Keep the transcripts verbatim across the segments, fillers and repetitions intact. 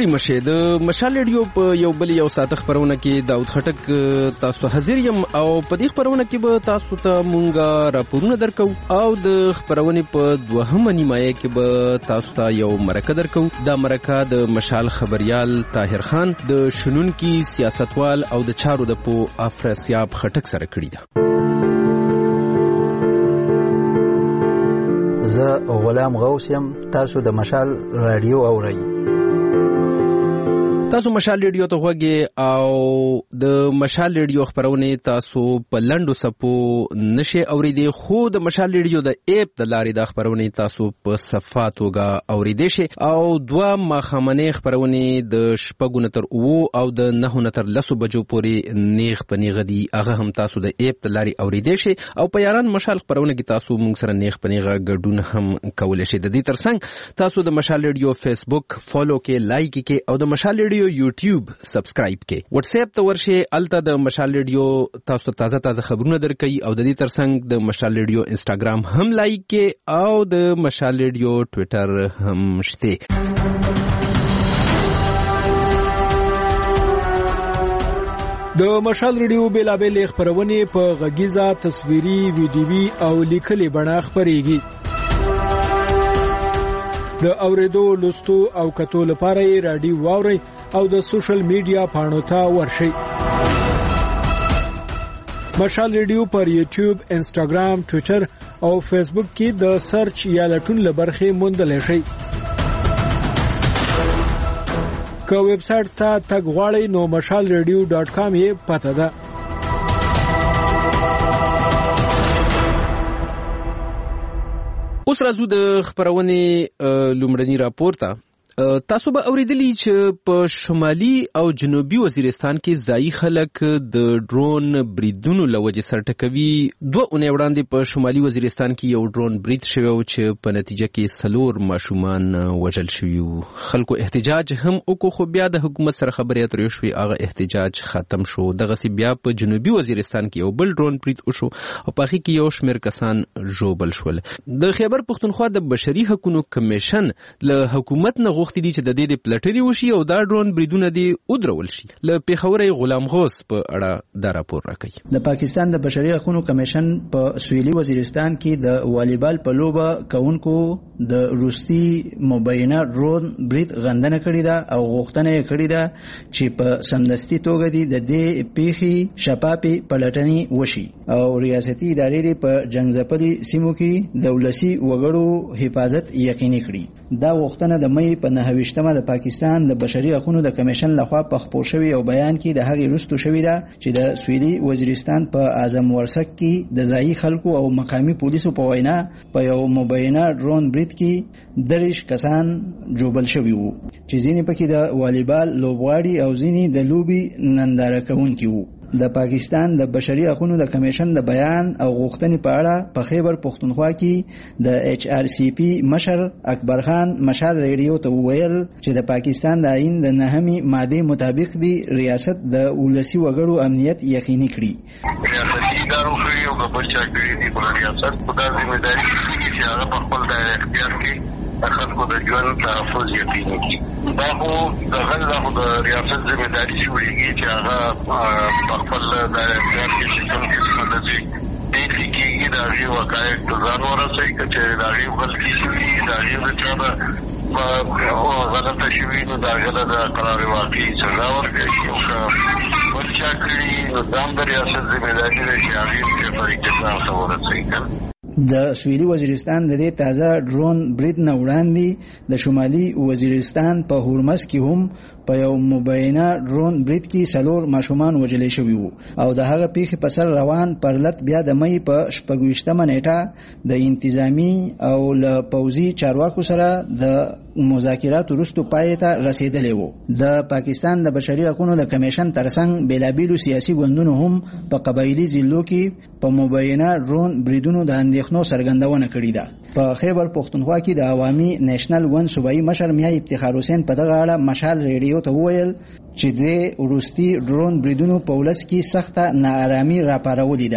ستړي مشه د مشال ریډیو په یو بل یو ساعت خبرونه کې داود خټک تاسو حاضر یم او په دې خبرونه کې به تاسو ته مونږه راپورونه درکو او د خبرونه په دوهمه نیمایه کې به تاسو ته یو مرکه درکو. دا مرکه د مشال خبريال طاهر خان د شنونکي سیاستوال او د چارو د پو افراسیاب خټک سره کړی ده. زه غلام غوث یم، تاسو د مشال رادیو اورئ. تاسو مشال ریډیو ته غوږی او د مشال ریډیو خبرونه تاسو په لندو سپو نشي اوریدي، خو د مشال ریډیو د اپ د لارې د خبرونه تاسو په صفاتوګه اوریدي شي او دوا مخامنه خبرونه د شپږو نتر او او د نهو نتر لسو بجو پورې نیغ پنیغه دي، هغه هم تاسو د اپ د لارې اوریدي شي او په یاران مشال خبرونه کې تاسو مونږ سره نیغ پنیغه ګډون هم کولای شي. د دې ترڅنګ تاسو د مشال ریډیو فیسبوک فالو کې، لایک کې او د مشال ریډیو یوټیوب سبسکرایب کې. واتس اپ ته ورشي، الته د مشال ریډیو تاسو ته تازه تازه خبرونه درکې او د دې ترڅنګ د مشال ریډیو انستګرام هم لایک کې او د مشال ریډیو ټوئیټر هم شته. د مشال ریډیو بیلابل خبرونه په غږیزه، تصویري، ویډیوي او لیکلي بڼه خبريږي. د اوریدو، لوستو او کتو لپاره رادیو واوري او د سوشل میډیا پاڼو ته ورشي. مشال ریډیو پر یوټیوب، انستګرام، ټوئیټر او فیسبوک کې د سرچ یا لټون لبرخه موندل شي. که ویب سټ ته تګ غواړئ نو مشال ریډیو ډاټ کام یې پته ده. اوس راځو د خبرونه لومړني راپور ته. تاسو به اوریدلی چې په شمالي او جنوبي وزیرستان کې ځایي خلک د ډرون بریدونو لوجه سرټکوي. دوه اونۍ وړاندې په شمالي وزیرستان کې یو ډرون برید شوی او چې په نتیجه کې څلور ماشومان وژل شوي. خلکو احتجاج هم وکړو، خو بیا د حکومت سره خبرې اترې وشوې، هغه احتجاج ختم شو. دغسې بیا په جنوبي وزیرستان کې یو بل ډرون برید وشو او په هغې کې یو شمېر کسان ژوبل شول. د خیبر پښتونخوا د بشري حقوقو کمیشن له حکومت نه وختي دي چې د دې د پلټنې وشي او دا ډرون بریدونه دي ودرول شي. له پیښوري غلام غوث په اړه دا راپور راکړي. د پاکستان د بشري حقوقو کمیشن په سویلي وزیرستان کې د والیبال په لوبه کوونکو د روسي مبینه ډرون برید غندنه کړې ده او غوښتنه یې کړې ده چې په سمدستي توګه دي د دې پیښې شفافي پلټنې وشي او ریاستي ادارې په جنگزپلي سیمو کې د ولسي وګړو حفاظت یقیني کړي. دا غوښتنه د مې په نهه ویشتمه د پاکستان د بشري حقوقو د کمیشن لخوا په خپور شوی او بیان کې د هغې وروسته شوی ده چې د سویلي وزیرستان په اعظم ورسک کې د ځایي خلکو او مقامي پولیسو په وینا په یو مبینه ډرون برید کې دریش کسان جوبل شوي وو چې ځینې پکې د والیبال لوبغاړي او ځینې د لوبي ننداره کوونکي وو. د پاکستان د بشري حقوقو د کمیشن د بیان او غوښتنې په اړه په خیبر پښتونخوا کې د ایچ آر سی پی مشر اکبر خان مشال ریډیو ته وویل چې د پاکستان د آئین د نهمې ماده مطابق دی ریاست د ولسي وګړو امنیت یقیني کړي. ریاستي ادارو کې یو بل چا کړی دی په ریاست په دا ځمېداري چې هغه په خپل د اختیار کې خلکو د ژوند تحفظ یقیني کړي. دا خو د غل د ریاست ځمېداري شوېږي چې هغه په خپل د اختیار کې چې کوم قسمه د دې کېږي د هغې وقایع ته ځان ورسوي، که چې د هغې غلطي شوي د هغې د چا به غلطه شوي نو د هغې له د قرار واقعي سزا ورکړي او که بل چا کړي نو دا هم د ریاست ځمېداري ده چې هغې په طریقې ځان ته ورسوي. که د سویلي وزیرستان د دې تازه ډرون برید نه وړاندې د شمالي وزیرستان په هورمز کې هم په یو مبینه ډرون برید کې څلور ماشومان وژل شوي وو او د هغه پیښې په سر روان پرلط بیا د مې په شپږویشتمه نیټه د انتظامی او له پوځي چارواکو سره د مذاکراتو وروسته پای ته رسیدلی وو. د پاکستان د بشري حقوقو د کمیشن ترڅنګ بیلابیلو سیاسي ګوندونو هم په قبایلي ضلعو کې په مبینه ډرون بریدونو د اندېښنو څرګندونه کړې ده. په خیبر پښتونخوا کې د عوامي نېشنل ګوند صوبایي مشر میا افتخار حسین په دغه اړه مشال ریډیو ته وویل چې د روسي ډرون بریدونو په ولس کې سخته ناارامي راپارولې ده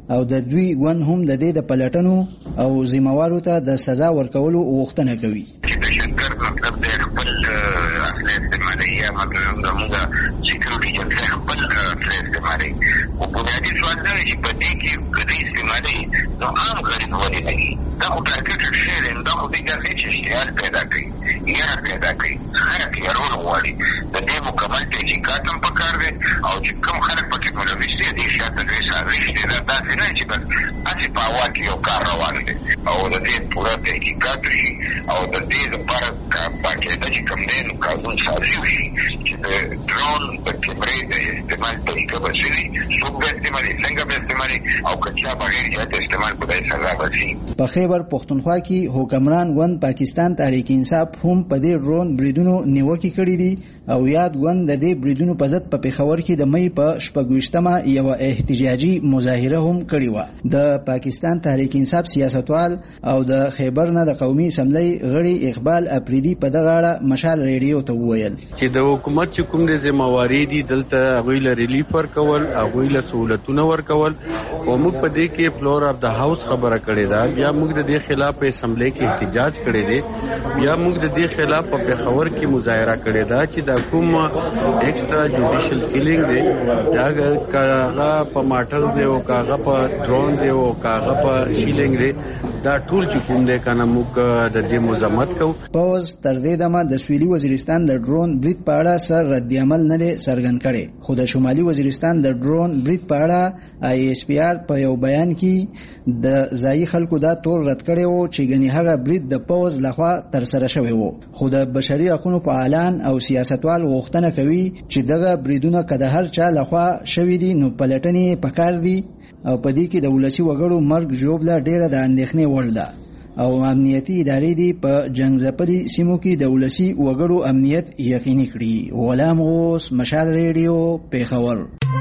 او د دوی ګوند هم د دې د پلټنو او ذمہوارو ته د سزا ورکولو غوښتنه کوي. چې د شنکر مطلب د خپل اصل استعمالي یا مطلب زموږ سکیورټي جنس خپل اصل استعمالي او بنیادي سوال دا چې په دې کې کدي استعمالي نو عام غریب ولې نه دي دا خو ټارګټ شي دا خو دې ځکه چې شیار پیدا کوي یا پیدا کوي خلک یې رول غواړي د دې مکمل تحقیقات هم پکار دي او چې کوم خلک پکې ملوث دي دې شاته دې ساري دې دا داسې نه چې بس اسی په هوا کې یو کار روان دي او د دې پوره تحقیقات شي او د دې لپاره باقاعده چې کوم دی نو قانون سازي وشي چې د ډرون د کیمرې د استعمال طریقه به څه وي څوک به استعمالي څنګه به استعمالي او که چا بغیر جهت استعمال په دې سزا به شي. په خیبر پښتونخوا کې حکمران ګوند پاکستان تحریک انصاف هم په دې ډرون بریدونو نیوکې کړې دي او یاد ګوند د دې بریدونو په ضد په پېښور کې د مې په شپږویشتمه یو احتجاجي مظاهره هم کړې و. د پاکستان تحریک انصاف سیاستوال او د خیبر نه د قومي اسمبلی غړي اقبال اپریدي په دغه اړه مشال ریډیو ته وویل چې د حکومت چې کوم د ذمہواری دي دلته هغوی له ریلیف ورکول هغوی له سہولتونه ورکول او موږ په دې کې فلور اف د هاوس خبره کړې ده بیا موږ د دې خلاف په اسمبلی کې احتجاج کړی دی بیا موږ د دې خلاف په پېښور کې مظاهره کړې ده چې د کوم ایکسترا جوډیشل کیلینګ دی دا کاغه په ماټر دی او کاغه په ډرون دی او کاغه په شیلینګ دی دا ټول چې کوم دی کنه موږ د دې مذمت کوو. پوز تر دې دمه د سویلي وزیرستان د ډرون برید په اړه سر رد عمل نه دی څرګند کړي خو د شمالي وزیرستان د ډرون برید په اړه آی ایس پی آر په یو بیان کې د ځایي خلکو دا تور رد کړي وو چې ګنې هغه برید د پوز لخوا تر سره شوی وو خو د بشري حقوقو فعالان او سیاستوال غوښتنه کوي چې دغه بریدونه کده هر چا لخوا شوی دي نو پلټنې پکار دي او په دې کې د ولسی وګړو مرګ جوړه ډیره د اندېښنې وړ ده او امنیتي ادارې دي په جنگ زپلي سیمو کې د ولسی وګړو امنیت یقیني کړي. غلام غوث، مشال ریډیو، پیښور.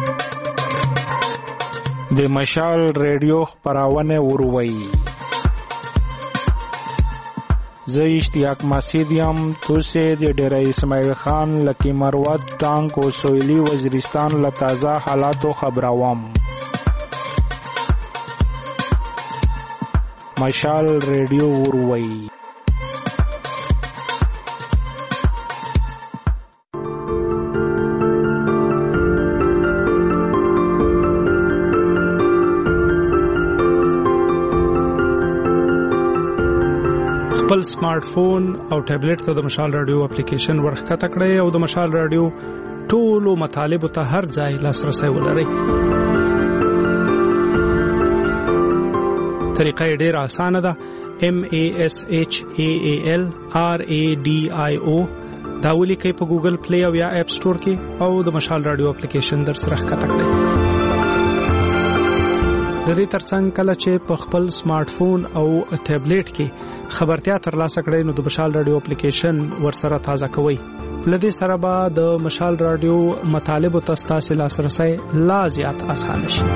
د مشال ریډیو خبرونه وروي زه اشتیاق مسیدیم توسه د ډیره اسماعیل خان لکی مروت ټانک او سویلی وزیرستان له تازه حالاتو خبروم. مشال ریډیو وروي. خپل سمارټ فون او ټابلیټ ته د مشال رادیو اپلیکیشن ورخکته کړئ او د مشال رادیو ټولو مطالبو ته هر ځای لاسرسي ولرئ. طریقه ډېر اسانه ده. M A S H A A L R A D I O دا ولیکئ په ګوګل پلی او یا اپ سٹور کې او د مشال رادیو اپلیکیشن در سره ښکته کړئ. د دې ترڅنګ کله چې په خپل سمارټ فون او ټابلیټ کې خبرتیا ترلاسه کړئ نو د مشال رادیو اپلیکیشن ورسره تازه کوئ. لدې سره به د مشال رادیو مطالبو ته ستاسو لاسرسي لا زیات اسانه شي.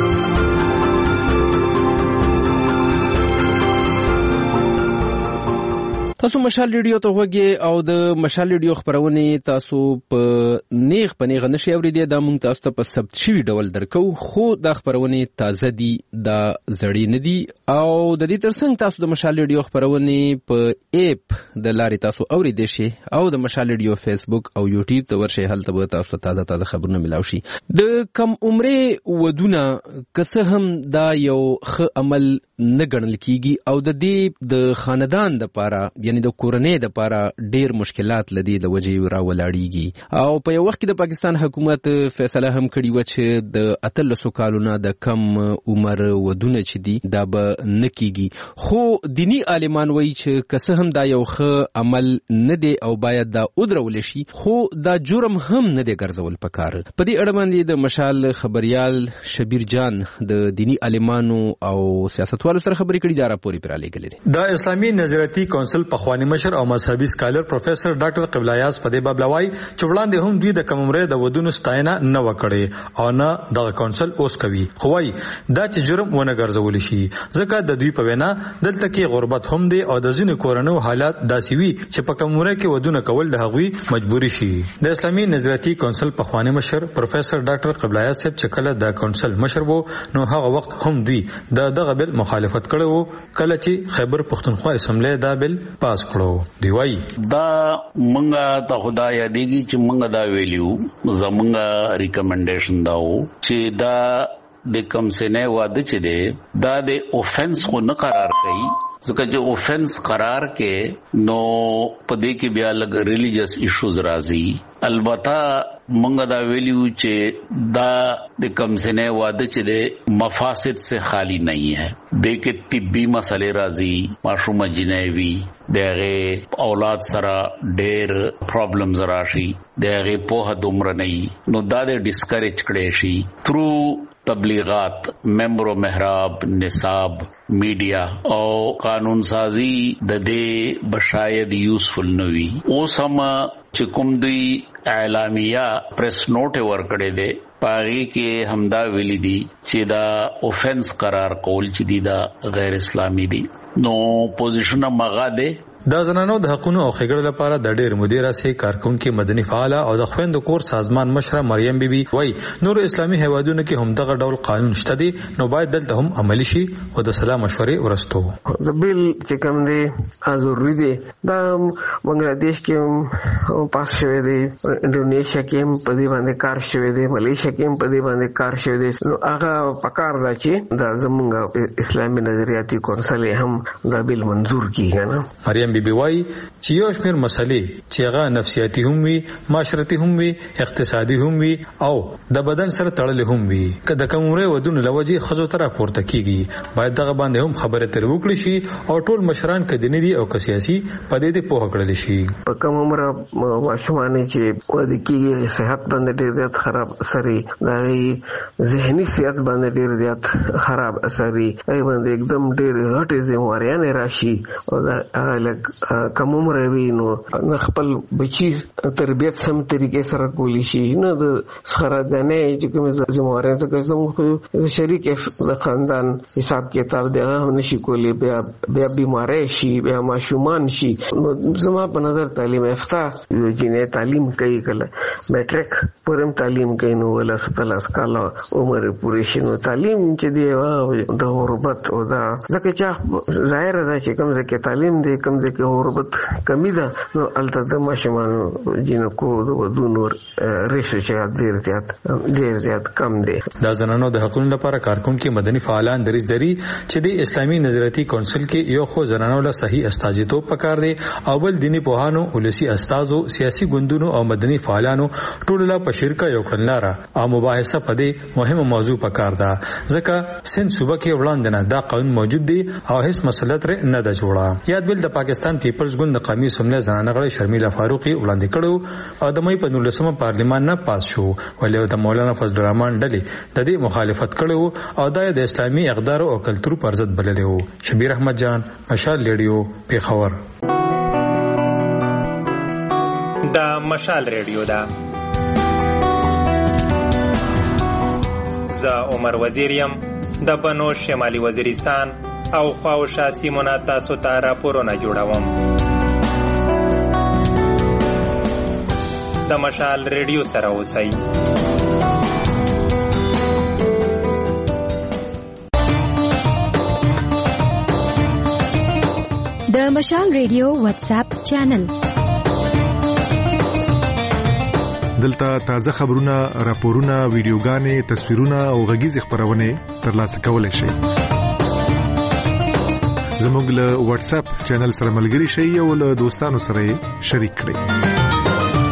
تاسو مشال ریډیو ته وګورئ او د مشال ریډیو خبرونه تاسو په نیغ په نیغ نشي اوریدئ دا مونږ تاسو ته په ثبت شوی ډول درکو خو د خبرونه تازه دي دا زړی نه دي او د دې ترڅنګ تاسو د مشال ریډیو خبرونه په اپ د لارې تاسو اوریدئ شي او د مشال ریډیو فیسبوک او یوټیوب ته ورشي هلته به تاسو تازه تازه خبرونه ملاوي شي. د کم عمره ودونه که هم دا یو ښه عمل نه ګڼل کیږي او د دې د خاندان د پاره یعنی د کورنۍ د پاره ډیر مشکلات لدی د وجې را ولاړیږي او په یو وخت کې د پاکستان حکومت فیصله هم کړی و چې د اتلسو کالونو د کم عمر ودونه چې دي دا به نکیږي خو دینی عالمان وایي چې که هم دا یو ښه عمل نه دی او باید دا ودرول شي خو دا جرم هم نه دی ګرځول پکار. په دې اړه باندې د مشال خبريال شبیر جان د دینی عالمانو او سیاستوالو سره خبرې کړې دا راپورې پر لګلې. د اسلامي نظریاتي کونسل په پخوانی مشر او مذهبي سکالر پروفیسور ډاکټر قبله یاز په دې باب لوي چې وړاندې هم دوی د کم عمره د ودونو ستاینه نه وکړي او نه دغه کونسل اوس کوي خو وايي دا چې جرم ونه ګرځول شي ځکه د دوی په وینا دلته کې غربت هم دی او د ځینو کورنو حالات داسې وي چې په کم عمره کې ودونه کول د هغوی مجبوري شي. د اسلامي نظریاتي کونسل پخوانی مشر پروفیسور ډاکټر قبله یاز صاحب چې کله د کونسل مشر وو نو هغه وخت هم دوی د دغه بل مخالفت کړو کله چې خیبر پختونخوا اسمبلی دا بل پاس کړو. دی وايي دا مونږه ته خدای یادېږي چې مونږه دا ویلیو زمونږه ریکمنډیشن داو چې دا د کم سنه واده چې دی دا د اوفنس خو نه قرار کړي ځکه چې اوفنس قرار کې نو پدې کې بیا لګ ریلیجیس ایشوز راځي. البته مونږ دا ویلیو چې دا د کم سنه واده چې د مفاسد سے خالی نہیں ہے د کې طبي مسئلے راځي ماشوم جنوي دغه اولاد سره ډېر پرابلمز راشي دغه په دومره نه نو دا د ډیسکریج کړي شي تھرو تبلیغات ممبر محراب نصاب میډیا او قانون سازی د دې بشاید یوزفل نوي اوس هم چې کوم دوی اعلامیه پریس نوټ ورکړی دی پاغي کې همدا ویلي دي چې دا اوفنس قرار کول چې دی دا غیر اسلامي دي نو پوزیشن مغا ده. دا زنانو د حقوقو او خګړو لپاره د ډېر مدیره سي کارکونکو مدني فعال او د خويند کور سازمان مشره مریم بیبي وای نور اسلامي هیوادونو کې هم دغه ډول قانون شته دي نو باید دلته هم عملي شي او د سلام مشورې ورستو. د بیل چې کوم دی ضروري دی دا بنگلاديش کې پاس شوی دی انډونیشیا کې هم په دې باندې کار شوی دی ملیشیا کې هم په دې باندې کار شوی دی نو هغه پکار دا چې دا زمونږ اسلامي نظریاتي کونسل هم دا بیل منظور کیږي نه. مریم بیبي وای چې یو شمېر مسلې چې هغه نفسیاتي هم وي معاشرتي هم وي اقتصادي هم وي او د بدن سره تړلې هم وي که د کوم عمره ودون لوجي خزو تر پورته کیږي باید دغه باندې هم خبره تر وکړي شي او ټول مشران کدي دي او سیاسي پدې ته په هکړل شي. په کوم عمره واشمانه چې ودی کیږي صحت باندې ډیر زیات خراب اثر دی ذهني صحت باندې ډیر زیات خراب اثر دی ای باندې एकदम ډیر هټه زمواریا نه راشي او دا کم عمر وي نو خپل بچی تربیت سم طریقې سره کولی شي نو د خراګانې چې کوم زمواریا څخه زموږ شریک د خاندان حساب کتاب دی هغه نشي کولی بیا بیا بیماری شي بیا ماشومان شي نو زما په نظر تعلیم یافته جنې تعلیم کوي کله میټریک پرم تعلیم کوي نو ولا ستلاس کاله عمر پوره شي نو تعلیم چې دی د غربت او دا ځکه چې ظاهر ده چې کوم ځکه تعلیم دی کوم ځکه غربت کمی ده نو الته د ماشومانو جنکو د ودونو ریشو چې ډیر زیات ډیر زیات کم دی. دا زنانو د حقوقو لپاره کارکونکو مدني فعالان دریز دری چې د اسلامي نظریاتي کونسل کې یو خو زنانو له صحیح استازیتوب پکار دی او بل دینی پوهانو ولسی استادو سیاسي ګوندونو او مدني فعالانو ټول له پشرکا یو کړنلاره او مباحثه پدې مهمه موضوع پکار ده ځکه سند صوبه کې وړاندې نه دا قانون موجود دی او هیڅ مسله تر نه ده جوړه. یاد بل د پاکستان پیپلز ګوند د قومي سمله زنانه غړي شرمیلا فاروقي وړاندې کړو او د مې په نولسمه پارلیمان نه پاس شو ولې د مولانا فضل الرحمن ډلې د دې مخالفت کړو او د اسلامي اقدار او کلتور پر ضد بللی وو. شبیر احمد جان مشال ریډیو پیښور. دا مشال ریډیو دا زه عمر وزیریم د بنو شمالي وزیرستان او خواوشا سیمونه تاسو ته راپورونه جوړوم. د مشال ریډیو سره اوسئ. د مشال ریډیو واتس اپ چینل دلته تازه خبرونه، راپورونه، ویډیوګانې، تصویرونه او غږیز خبرونه ترلاسه کولای شئ. زموږ له واتس اپ چینل سره ملګري شئ او له دوستانو سره شریک کړئ.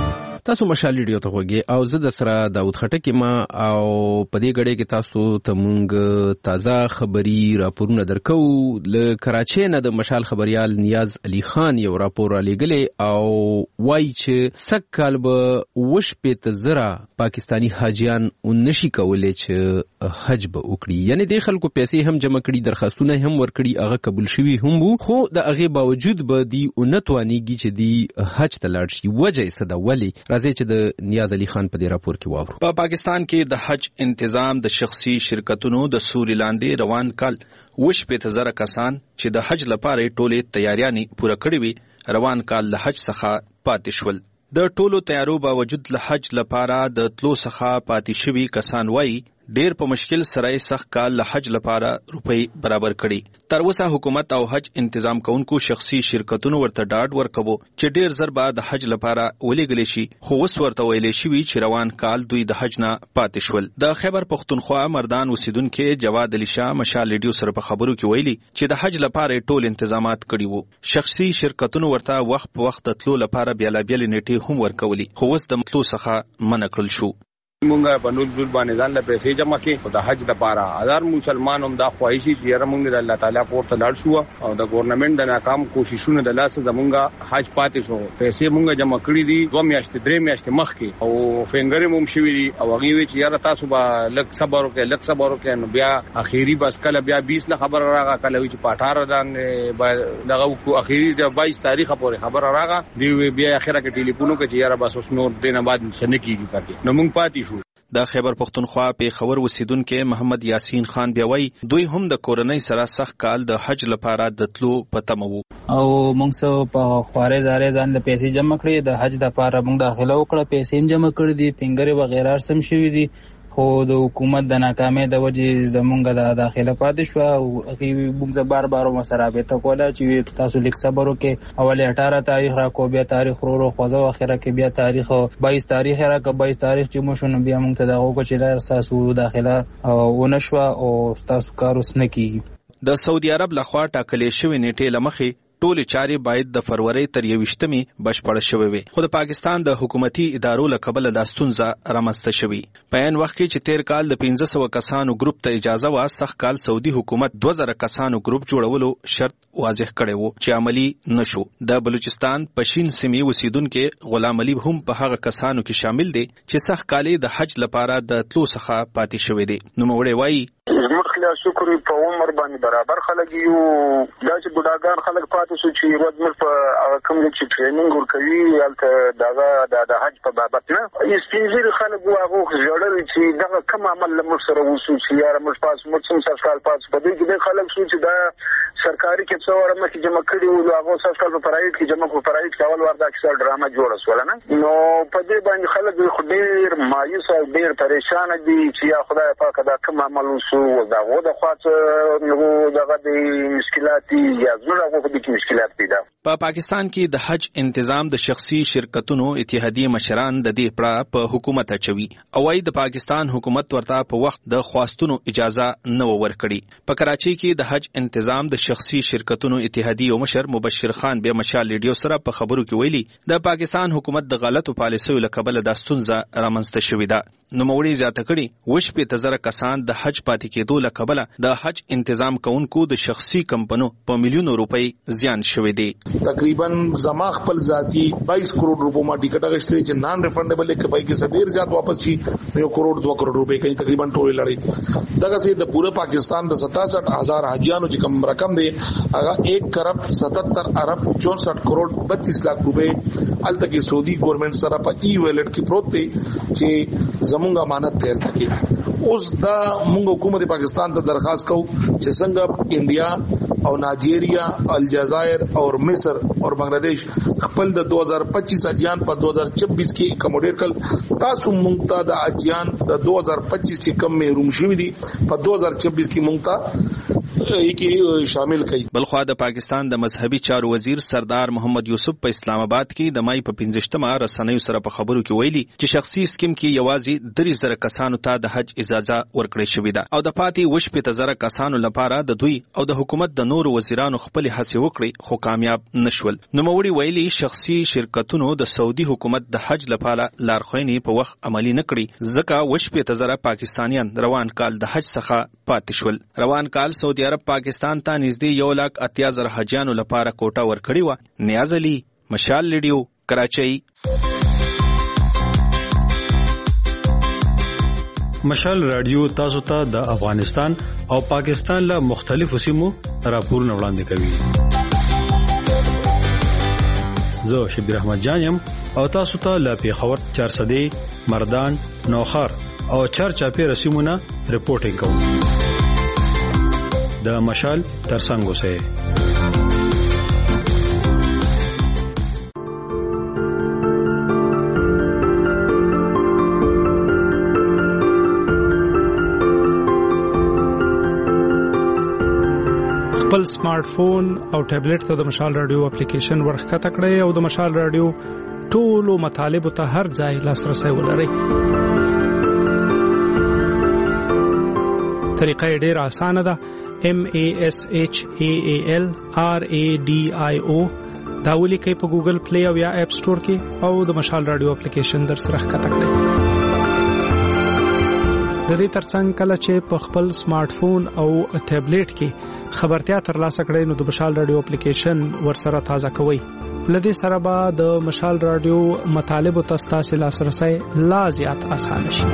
تاسو مشال ریډیو ته وګورئ او زه د سره داوود خټک ما او په دې غړې کې تاسو ته مونږ تازه خبري راپورونه درکو. ل کراچۍ نه د مشال خبريال نیاز علي خان یو راپور را لېږلی او وایي چې سږ کال به وش پېته زره پاکستاني حاجیان نشي کولی چې حج به وکړي. یعنې د خلکو پیسې هم جمع کړي، درخواستونه هم ورکړي، هغه قبول شوي هم وو، خو د هغې باوجود به دی ونه توانېږي چې دی حج ته لاړ شي. وجه یې څه ده؟ ولې؟ راځئ چې د نیاز علي خان په دې راپور کې واورو. په پاکستان کې د حج انتظام د شخصي شرکتونو د سوري لاندې روان کال وش پېته زره کسان چې د حج لپاره ټولې تیاریانې پوره کړې وي روان کال له حج څخه پاتې شول. د ټولو تیارو باوجود له حج لپاره د تلو څخه پاتې شوي کسان وایي ډیر په مشکل سره سخت کال له حج لپاره روپۍ برابر کړي. تر اوسه حکومت او حج انتظام کوونکو شخصي شرکتونو ورته ډاډ ورکوي چې ډیر زر به د حج لپاره ولېږل شي، خو اوس ورته ویل شوي چې روان کال دوی د حج نه پاتې شول. د خیبر پختونخوا مردان اوسیدونکو جواد علي شاه مشال ریډیو سره په خبرو کې ویلي چې د حج لپاره ټول انتظامات کړي وو. شخصي شرکتونو ورته وخت په وخت د تلو لپاره بیلابېل نیټې هم ورکولي، خو اوس د تلو څخه منع کړل شو. مونږه په نور ځل باندې ځان له پیسې جمع کړي د حج لپاره. هزار مسلمان هم دا خواهشي چې مونږ د الله تعالی پورته لاړ شو او د ګورنمنت د ناکام کوششونو د لاسه زمونږه حج پاتې شو. پیسې مونږه جمع کړې دي دوه میاشتې درې میاشتې مخکې او فنګرې مونږ شوې دي او هغه وی چې یاره تاسو به لک صبر وکړئ لک صبر وکړئ. نو بیا اخیری بس کله بیا بیس له خبر راغله، کله وی چې په اټھارہ باندې دغه اخیری د بایس تاریخ پورې خبر راغله دی، بیا اخره کې ټلیفون وکړي چې یاره بس اوس نور دینه بعد څه نه کیږي کوي. نو مونږ پاتې شو. د خیبر پختونخوا په خبر وسیدونکو محمد یاسین خان بیا وایي دوی هم د کورنۍ سره سخت کال د حج لپاره د تلو په تمه وو او موږ سو په خوارې زارې ځان له پیسې جمع کړې د حج لپاره موږ داخله وکړه، پیسې جمع کړې دي، پنګره وغیرہ سم شوې دي، خو د حکومت د ناکامۍ د وجې زمونږ د داخله پاتې شو او هغه موږ بار بار مسرابته کوله چې تاسو لیک صبر وکړئ. اول اټھارہ تاریخ را کو، بیا تاریخ ورو ورو خوځو، اخره کې بیا تاریخ بایس تاریخ را کو، بایس تاریخ چې مو شنو بیا موږ ته دغه کو چې تاسو داخله او نشو او تاسو کار وس نه کیږي. د سعودي عرب لخوا ټاکلې شوې نیټې لمخې ټول چارې باید د فروری تر یوویشتمې بشپړ شوې وي، خو د پاکستان د حکومتي ادارو له کبله دا ستونزه رامنځته شوې. په عین وخت کې چې تیر کال د پنځه سوه کسانو ګروپ ته اجازه وه، سخت کال سعودي حکومت دوه زره کسانو ګروپ جوړولو شرط واضح کړی وو چې عملی نشو. د بلوچستان پشین سیمې اوسیدونکو غلام علي هم په هغه کسانو کې شامل دي چې سخت کالې د حج لپاره د تلو څخه پاتې شوې دي. نوموړی وایي مخلا شکر په عمر باندې برابر خلک یو دا چې بډاګان خلک پاتې شو چې ورځ مر په کوم چې ټریننګ ورکوي البته دغه د حج په بابت نه سپینځل خلک واغو ژړل چې دغه کوم عمل لمر سره وسو چې یاره مر پاس مر څوم سرکال پاس په دې کې خلک شو چې دا سرکاري کې څو ور مخکې جمع کړي وو، هغه سرکال په پرایویټ کې جمع په پرایویټ کې اول وردا کې ډرامه جوړه سول نه. نو په دې باندې خلک ډېر مایوس او ډېر پریشان دي چې یا خدای پاک دا کوم عمل وسو دا و د خاطر نو دغه د مشکلات یا زړه غوښتي کې مشکلات پیدا. په پاکستان کې د حج انتظام د شخصي شرکتونو اتحادیه مشران د دې پړه په حکومت اچوي او وايي د پاکستان حکومت ورته په وخت د خواستونو اجازه نه ورکړي. په کراچۍ کې د حج انتظام د شخصي شرکتونو اتحادیه مشر مبشر خان بیا مشال ریډیو سره په خبرو کې ویلي د پاکستان حکومت د غلطو پالیسیو له کبله د ستونزه رامنځته شوې ده. نوموړي زیاته کړي وش په تزره کسان د حج پاتې کېدو له کبله د حج انتظام کوونکو د شخصي کمپنو په میلیونو روپۍ زیان شوې دي. تقریبا زما خپل ذاتی بایس کروڑ روپو ما ټیکټ اغشتې چې نان ریفندبل کې پای کې ډیر زیات واپس شي، یو کروڑ دوه کروڑ روپے کوي تقریبا ټول لړۍ. دغه سي د پوره پاکستان د ستاسٹھ ہزار حاجیانو چې کم رقم دی هغه ایک کرب ستتر ارب چونسٹھ کروڑ بتیس لاکھ روپے الته کې سعودي ګورنمنت سره په ای ویلټ کې پروت دی چې زمونږ امانت تیر کړي. اوس دا موږ حکومت پاکستان ته درخواست کوو چې څنګه انډیا او نایجیریا، الجزائر اور مصر اور بنگلاديش خپل د دو ہزار پچیس اجیان په دو ہزار چوبیس کې کوموډیټ کړ، تاسو موږ ته د اجیان د دو ہزار پچیس چې کم محروم شوي دي په دو ہزار چوبیس کې موږ ته کې شامل کړي. بلخوا د پاکستان د مذهبي چارو وزیر سردار محمد یوسف په اسلام آباد کې د مای په پنځشتمه رسنیو سره په خبرو کې ویلي چې شخصي سکیم کې یوازې درې زره کسانو ته د حج اجازه ورکړې شوې ده او د پاتې وش په زره کسانو لپاره د دوی او د حکومت د نورو وزیرانو خپل هڅې وکړي خو کامیاب نشول. نوموړي ویلي شخصي شرکتونو د سعودي حکومت د حج لپاره لارښوونې په وخت عملي نه کړې ځکه وش په زره پاکستانیان روان کال د حج څخه پاتې شول. روان کال سعودي عرب پاکستان ته نږدې یو لک اتیا زره حجانو لپاره کوټه ورکړې و. نیاز علي، مشال ریډیو، کراچۍ. مشال رادیو تاسو ته د افغانستان او پاکستان له مختلفو سیمو راپورونه وړاندې کوي. زه شبیر احمد جان یم او تاسو ته له پیښور، چارسدې، مردان، نوخار او چارچاپی رسیمونه رپورټینګ کوم. د مشال ترڅنګ اوسئ. خپل سمارټ فون او ټابلیټ ته د مشال رادیو اپلیکیشن ورخکته کړئ او د مشال رادیو ټولو مطالبه ته هر ځای لاسرسي ولرئ. طریقه ډیره اسانه ده. M A S H A A L R A D I O دا ولیکئ په ګوګل پلی او یا اپ سٹور کې او د مشال رادیو اپلیکیشن در سره ښکته کړئ. د دې ترڅنګ کله چې په خپل سمارټ فون او ټابلیټ کې خبرتیا ترلاسه کړئ نو د مشال رادیو اپلیکیشن ورسره تازه کوئ. لدې سره به د مشال رادیو مطالب او تاسو لاسرسي لا زیات آسان شي.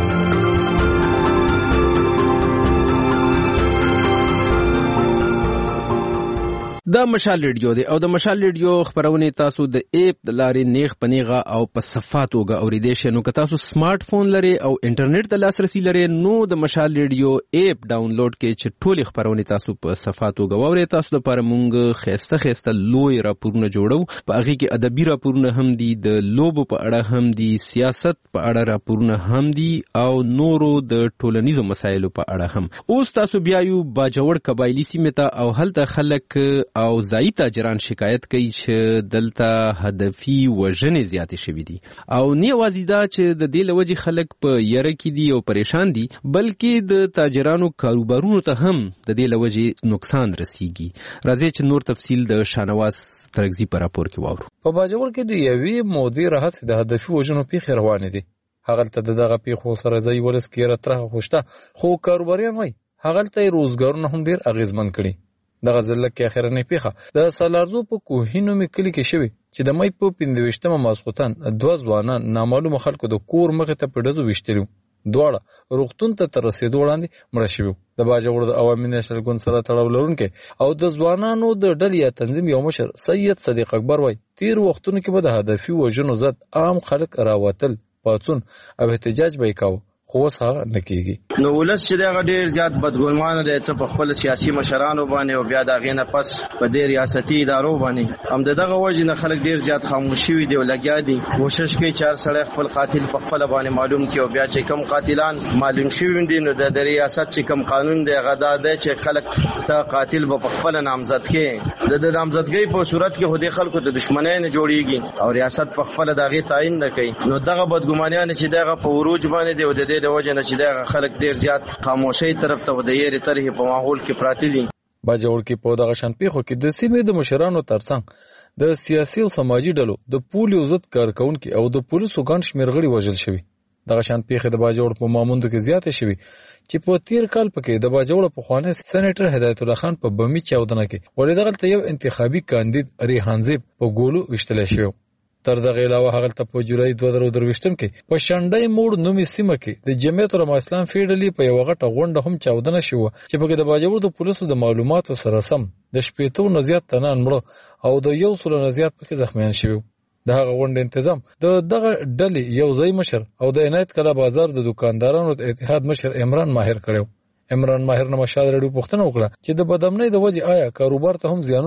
د مشال ریډیو دی او د مشال ریډیو خبرونه تاسو د اپ د لارې نیغ پنیغه او په صفات وګ اوریدئ شئ. نو که تاسو سمارټ فون لري او انټرنیټ ته لاسرسي لري نو د مشال ریډیو اپ ډاونلوډ کړئ چې ټول خبرونه تاسو په صفات وګ اورئ. تاسو لپاره مونږ خسته خسته لوی راپورونه جوړو. په هغه کې ادبي راپورونه هم دي، د لوبو په اړه هم دي، سیاست په اړه راپورونه هم دي او نورو د ټولنیزو مسایلو په اړه هم. اوس تاسو بیا یو باجوړ قبایلی سیمه ته او هلته خلک او ځای تاجران شکایت کوي چې دلته هدفي وژنې زیاتې شوې دي او نه یوازې دا چې د دې لوجې خلک په یره کې دي او پریشان دي بلکې د تاجرانو کاروبارونو ته هم د دې لوجې نقصان رسیږي. راځي چې نور تفصیل د شانواز ترغزي پر راپور کې واورو. په باجوړ کې د یوې مودې راهڅ د هدفي وژنو پیښې روانې دي. هغه ته دغه پیښو سره ځای ولس کې راتره خوشته خو کاروباریان وایي هغه ته روزګارونه هم ډیر اغیزمن کړي. دغه ځل کې اخرنۍ پیښه د سالارزو په کوهینو می کلی کې شوی چې د مې په پنځويشتمه ماسخوتن دوه ځوانان نامعلوم خلکو د کور مخه ته پډزو وشتلو. دواړه روغتون ته تر رسیدو وړاندې مړه شوی. د باجوړ د عوامي نېشنل ګوند سره تړاو لرونکي او د ځوانانو د ډلې یا تنظیم یو مشر سید صدیق اکبر وای تیر وختونو کې به د هدفي وژنو ضد عام خلک راوتل، پاتون او احتجاج به وکاو خو وسه نکېږي. نو ولس چې دغه ډیر زیات بدګومان دی چې په خپل سیاسي مشرانو باندې او بیا دا غینه پس په ډیر ریاستي ادارو باندې هم دغه وجه نه خلک ډیر زیات خاموشي وي دی او لګیا دي. کوشش کوي چې هر سړی خپل قاتل په خپل باندې معلوم کړي او بیا چې کم قاتلان معلوم شوي دي نو د ریاست چې کم قانون دی هغه دا دی چې خلک ته قاتل په خپل نامزد کړي. د نامزدګۍ په صورت کې هدي خلکو د دشمنۍ نه جوړیږي او ریاست په خپل دغه تعین نه کوي. نو دغه بدګمانیان چې دغه په وروج باندې دی او د د وجه نه چې دا خلک ډیر زیات خاموشي طرف ته ودایره طرح په ماحول کې پراته دي. باجوړ کې په دغه شان پیښو کې د سیمې د مشرانو ترڅنګ د سیاسي او سماجی ډلو د پولیو ضد کارکونکو او د پولیسو ګڼ شمېر غړي وژل شوي. دغه شان پیښې د باجوړ په ماموندو کې زیاتې شوي چې په تیر کال پکې د باجوړ په خوانه سېنیټر هدایت الله خان په بمی چاودنه کې ولې دغه ته یو انتخابي کاندید ریحانزیب په ګولو وشتل شوی. تر دغه علاوه هغه ته په جولای دوه زره درویشتم کې په شانډای موړ نومي سیمه کې د جمعیت العلماء اسلام فیډرالي په یو غټه غونډه هم چاودنه شوه چې په کې د باجوړ د پولیسو د معلوماتو سره سم د شپېتو نه زیات تنان مړه او د یو سل نه زیات پکې زخمیان شوي. د هغه غونډې تنظیم د دغه ډلې یو ځای مشر او د عنایت کلا بازار د دکاندارانو د اتحاد مشر عمران ماهر کړو. عمران ماهر نه مشال رډو پښتنه وکړه چې د بدامنۍ د وجې آیا کاروبار ته هم زیانونه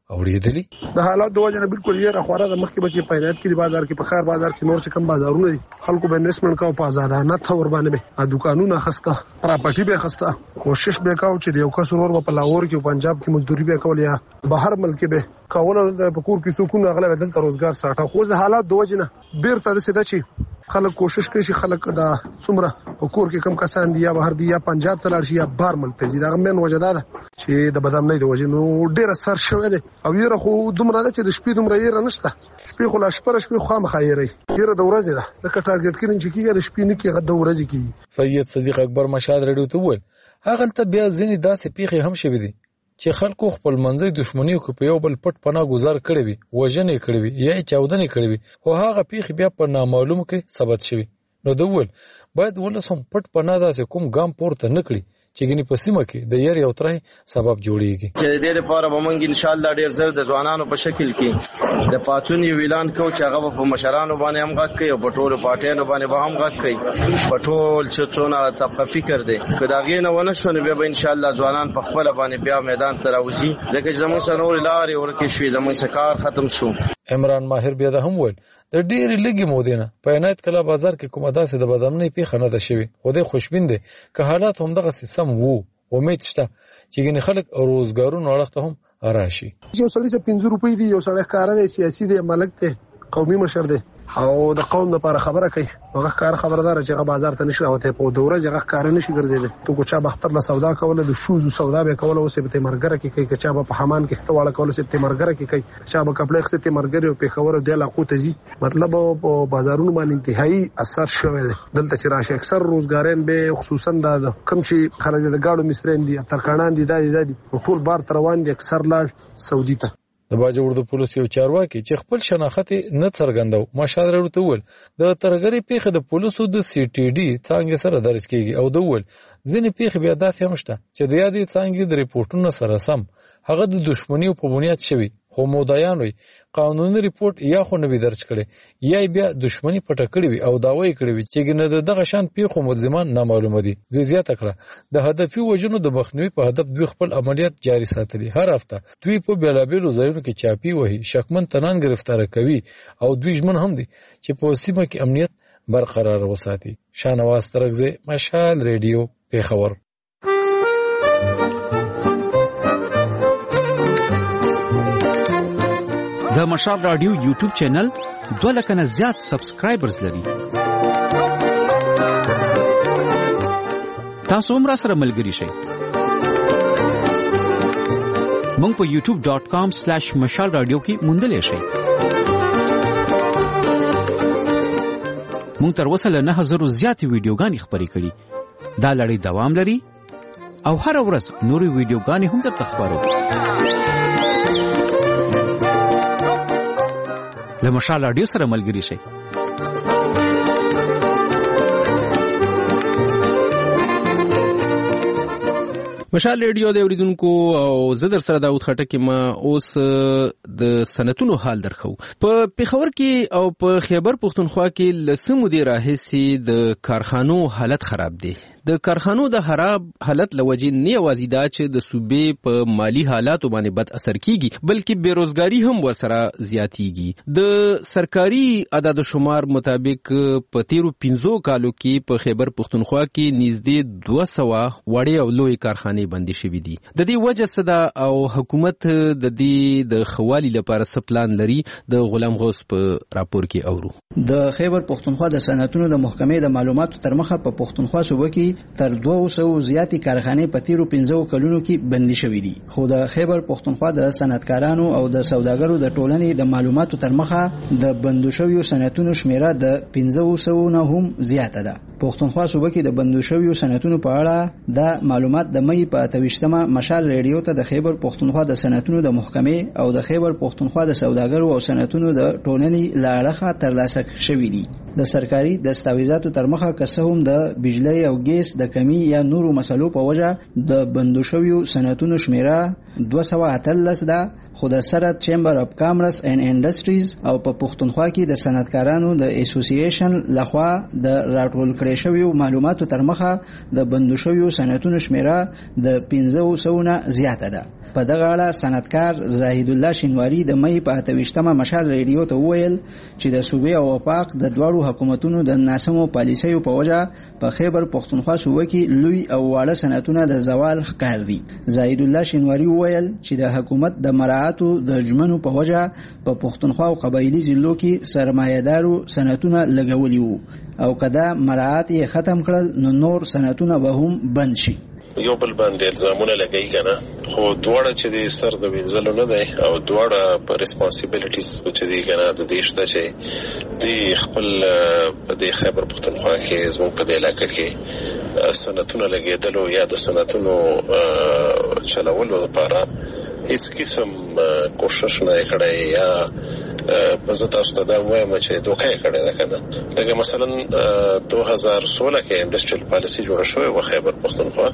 اوریدلی د حالات د وجه نه بالکل یې راخوره د مخکې بچي پیدایت کې بازار کې په خار بازار کې نور څه کم بازارونه دي خلکو به انویسټمنټ کاو په آزادانه تور باندې به دکانونه خسته پراپرټي به خسته کوشش به کاو چې د یو کس ورور په لاهور کې او پنجاب کې مزدوري به کول یا بهر ملک به کاونه د پکور کې سکون غلا بدل تر روزګار ساټه خو د حالات د وجه نه بیرته د سده چی خلک کوشش کوي چې خلک دا څومره پکور کې کم کسان دي یا بهر دي یا پنجاب ته لاړ شي یا بهر ملک ته ځي دا مین وجه ده چې د بدام نه دی وجه نو ډیر اثر شوی دی او یره خو دومره ده چې د شپې دومره یې نشته شپې خو لا شپه شپې خو مخایري یره د ورځې ده د ټارګټ کړي چې کیږي د شپې نه کیږي د ورځې کیږي سید صدیق اکبر مشهد رډیو ته وویل هغه ته بیا ځینې داسې پیښې هم شوې دي چې خلکو خپل منځي دښمنی کو په یو بل پټ پناه گزار کړی وي وژنې کړی وي یا چاودنې کړی وي او هغه پیښې بیا په نامعلوم کې ثبت شوی نو دوول باید ولسم پټ پناه داسې کوم ګام پورته نکړي چې ګنې په سیمه کې د یاري او ترای سبب جوړیږي چې د دې لپاره به موږ ان شاء الله ډیر زر د ځوانانو په شکل کې د پاتون یو اعلان کوو چې هغه په مشرانو باندې هم غږ کوي او په ټولو پارټیانو باندې به هم غږ کوي په ټول چې څونه طبقه فکر دی که دا غي نه ونه شو نو به ان شاء الله ځوانان په خپل باندې بیا میدان ته راوځي ځکه چې زموږ سره نور لارې ورکه شوي زموږ کار ختم شو عمران ماهر بیا د هم ول د ډېری لګي مودینه په عنایت کلا بازار کې کومه داسې د بدامنۍ پیښه نه ده شوی خو د خوشبین دي که حالات هم دغه سم وو امید شته چې ګنې خلک روزګارونو اړخته هم راشي یو سړی څه پنځه روپۍ دی یو سړی کار دی سیاسي دی ملک دی قومي مشر دی او د قوم لپاره خبره کوي هغه کار خبردار چې هغه بازار ته نشي راوته په دوره هغه کار نشي ګرځیدل تو کو چا بختر له سودا کوله د شوز سودا به کوله او سپته مرګره کې کوي چا په حمان کې ختواله کوله سپته مرګره کې کوي چا په کپړې سپته مرګره په خبرو د علاقو ته زی مطلب په بازارونو باندې انتهایی اثر شوی دی دلته چې راشه اکثر روزګارین به خصوصا د کم چې خلک د گاډو مسترین دي ترکانان دي د دي ټول بار روان دي اکثر لاړ سعودي ته د باجوړ د پولیس یو چارواکي چې خپل شناخت نه څرګندو مشهد رډو ته ول د ترګری پیښه د پولیسو د سی ټي ډي څنګه سره درج کیږي او د ول ځینې پیښې بیا داسې هم شته چې د یادې څنګه د ریپورتونو سره سم هغه د دښمنۍ په بنیاد شوی خو مودایان وي قانوني ریپورت یا خو نه درج کړي یا بیا دښمنۍ پټه کړي وي او داوی کړي وي چې ګنه دغه شان پیښو ملزمان نامعلومه دي دوی زیاته کړه د هدفي وجنو د مخنیوي په هدف دوی خپل عملیات جاري ساتلي هر هفته دوی په بیلابیلو ځایونو کې چاپی وهي شکمن تنان گرفتار کوي او دوی ژمن هم دي چې په سیمه کې امنیت برقرار وساتي شانواز ترغزه مشال ریډیو پیښور د مشال رادیو یوټیوب چینل دوه لک نه زیات سبسکرایبرز لري تاسو هم را سره ملګری شئ مونږ په یوټیوب ډاټ کام سلیش مشال رادیو کې موندلی شئ مونږ تر اوسه له نه زره زیاتې ویډیوګانې خپرې کړي دا لړۍ دوام لري او هره ورځ نورې ویډیوګانې هم درته خپروو له مشال رادیو سره ملګری شئ مشال ریډیو د اوریدونکو او زه در سره داود خټک ما اوس د صنعتونو حال درخو په پیښور کې او په خیبر پښتونخوا کې لسمو دی راهسي د کارخانو حالت خراب دی د کارخانو د خراب حالت لوجې نه یوازې دا چې د صوبې په مالی حالاتو باندې بد اثر کیږي بلکې بیروزګاری هم ورسره زیاتیږي د سرکاري عدد شمار مطابق په تیرو پنځو کالو کې په خیبر پښتونخوا کې نږدې دوه سوه وړې او لوی کارخانې بندي شوې دي د دې وجه څه ده او حکومت د دې د خوالي لپاره څه پلان لري د غلام غوث په راپور کې اورو د خیبر پښتونخوا د صنعتونو د محکمې د معلوماتو تر مخه په پښتونخوا صوبه کې تر دوه سوه زیاتې کارخانې په تیرو پنځو کلونو کې بندي شوې دي خو د خیبر پښتونخوا د صنعتکارانو او د سوداګرو د ټولنې د معلوماتو تر مخه د بندو شویو صنعتونو شمیره د پنځه سوه نه هم زیاته ده پښتونخوا صوبه کې د بندو شویو صنعتونو په اړه د معلومات د مې په اتويشتمه مشال ریډیو ته د خیبر پښتونخوا د صنعتونو د محکمې او د خیبر پښتونخوا د سوداګرو او صنعتونو د ټولنې لاړه ترلاسه شوې دي د سرکاري دستاویزاتو تر مخه کسهم د بجلی او ګیس د کمی یا نورو مسلو په وجه د بندو شویو صنعتونو شمیره دوه سوه اتلس ده خو د سرت چیمبر اف کامرس اینڈ انډستریز او په پښتونخوا کې د صنعتکارانو د اسوسییشن لخوا د راټول ورکړې شویو معلوماتو تر مخه د بندو شویو صنعتونو شمیره د پنځه سوه نه زیاته ده. په دغه اړه صنعتکار زاهد الله شینواری د مې په اته ویشتمه مشال ریډیو ته وویل چې د صوبې او وفاق د دواړو حکومتونو د ناسمو پالیسیو په وجه په خیبر پښتونخوا صوبه کې لوی او واړه صنعتونه د زوال ښکار دي. زاهد الله شینواری وویل چې د حکومت د مراعاتو د ژمنو په وجه په پښتونخوا او قبایلي ضلعو کې سرمایه‌دارو صنعتونه لګولي وو او کدا مراعات یې ختم کړل نو نور صنعتونه به هم بند شي. یو بل باندې الزامونه لګی کنه خو دواړه چې د سر د وینځلو نه دی او دواړه په ریسپانسیبিলিټیز چې دی کنه د دې شته چې د خپل په د خیبر پښتونخوا کې زموږ په د علاقې کې صنعتونه لګیدلو یا د صنعتونو چلولو لپاره هیڅ قسم کوشش نه کړی یا په زه تاسو ته دا وایم چې دوکه کړی ده کنه. لکه مثلا دو هزار سولہ کې انډستریل پالیسی جوړه شوې و خیبر پښتونخوا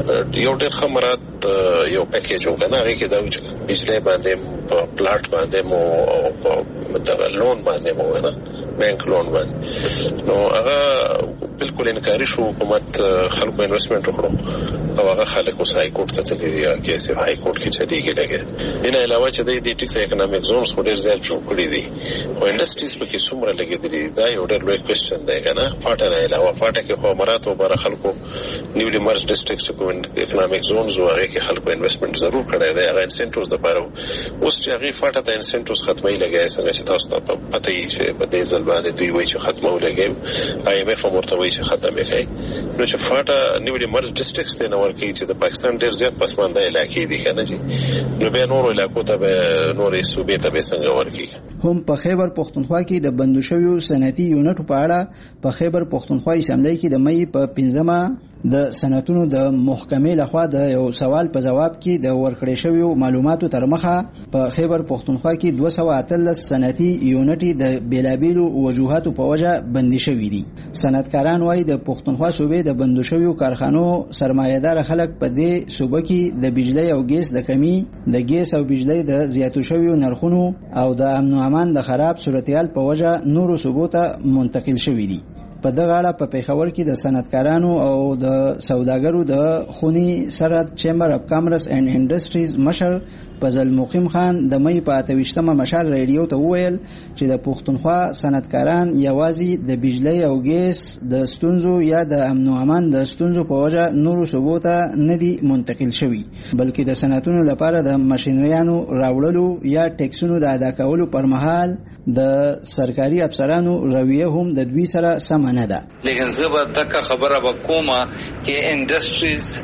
یو ډېر خمرات یو پیکیج وکنه هغه کې دا چې بجلی باندې په پلاټ باندې مو او په لون باندې مو نه بانک لون باندې نو هغه بالکل انکاري شو. حکومت خلکو انویسټمنت وکړو او هغه خلک اوس هاي کورټ ته تللی یا کیس هاي کورټ کې چلیږي. لګي دینه علاوه چې د دې ټیک اکونومیک زونز خو ډېر زیات جوړ کړی دي او انډستریز په کې څومره لګیدلي دا یو ډېر لوی کوېسچن دی کنه. پاټه نه علاوه پاټه کې خو مراد او بر خلکو نیولی مرج ډیسټریکټ کې اکونومیک زونز او هغه کې خلکو انویسټمنت ضرور کړی دی هغه انسنټیوز د پاره اوس چې هغه پاټه ته انسنټیوز ختمي لګای څنګه چې تاسو ته پته یې چې په دې ځل باندې دوی وایي چې ختمو لګي آی ایم ایف امرته وایي چې ختمه کوي نو چې پاټه نیولی مرج ډیسټریکټ ته نور کې چې د پاکستان ډېر زیات پسمانده علاقې دي کنه چې نو به نور علاقو ته به نورې صوبې ته به څنګه ورکی. هم په خیبر پښتونخوا کې د بندو شویو صنعتي یونټو په اړه په خیبر پښتونخوا اسمبلی کې د مې په پنځمه د صنعتونو د محکمې لخوا د یو سوال په جواب کې د ورکړې شویو معلوماتو تر مخه په خیبر پښتونخوا کې دوه سوه اتلس صنعتي یونټي د بیلابیلو وجوهاتو په وجه بندي شوي دي. صنعتکاران وایي د پښتونخوا صوبې د بندو شویو کارخانو سرمایه‌دار خلک په دې صوبه کې د بجلی او ګیس د کمی د ګیس او بجلی د زیاتو شویو نرخونو او د امن او امان د خراب صورتحال په وجه نورو صوبو ته منتقل شوي دي. په دغه اړه په پیښور کې د صنعتکارانو او د سوداګرو د خونی سره چیمبر اف کامرس اینڈ انډستریز مشر فضل مقیم خان د مې په اته ویشتمه مشال ریډیو ته وویل چې د پښتونخوا صنعتکاران یوازې د بجلی او ګیس د ستونزو یا د امن او امان د ستونزو په وجه نورو صوبو ته نه دي منتقل شوي بلکې د صنعتونو لپاره د ماشینریانو راوړلو یا ټیکسونو د ادا کولو پر مهال د سرکاري افسرانو رویه هم د دوی سره سم نه ده. لیکن زبر دغه خبره وکومه کې انډستریز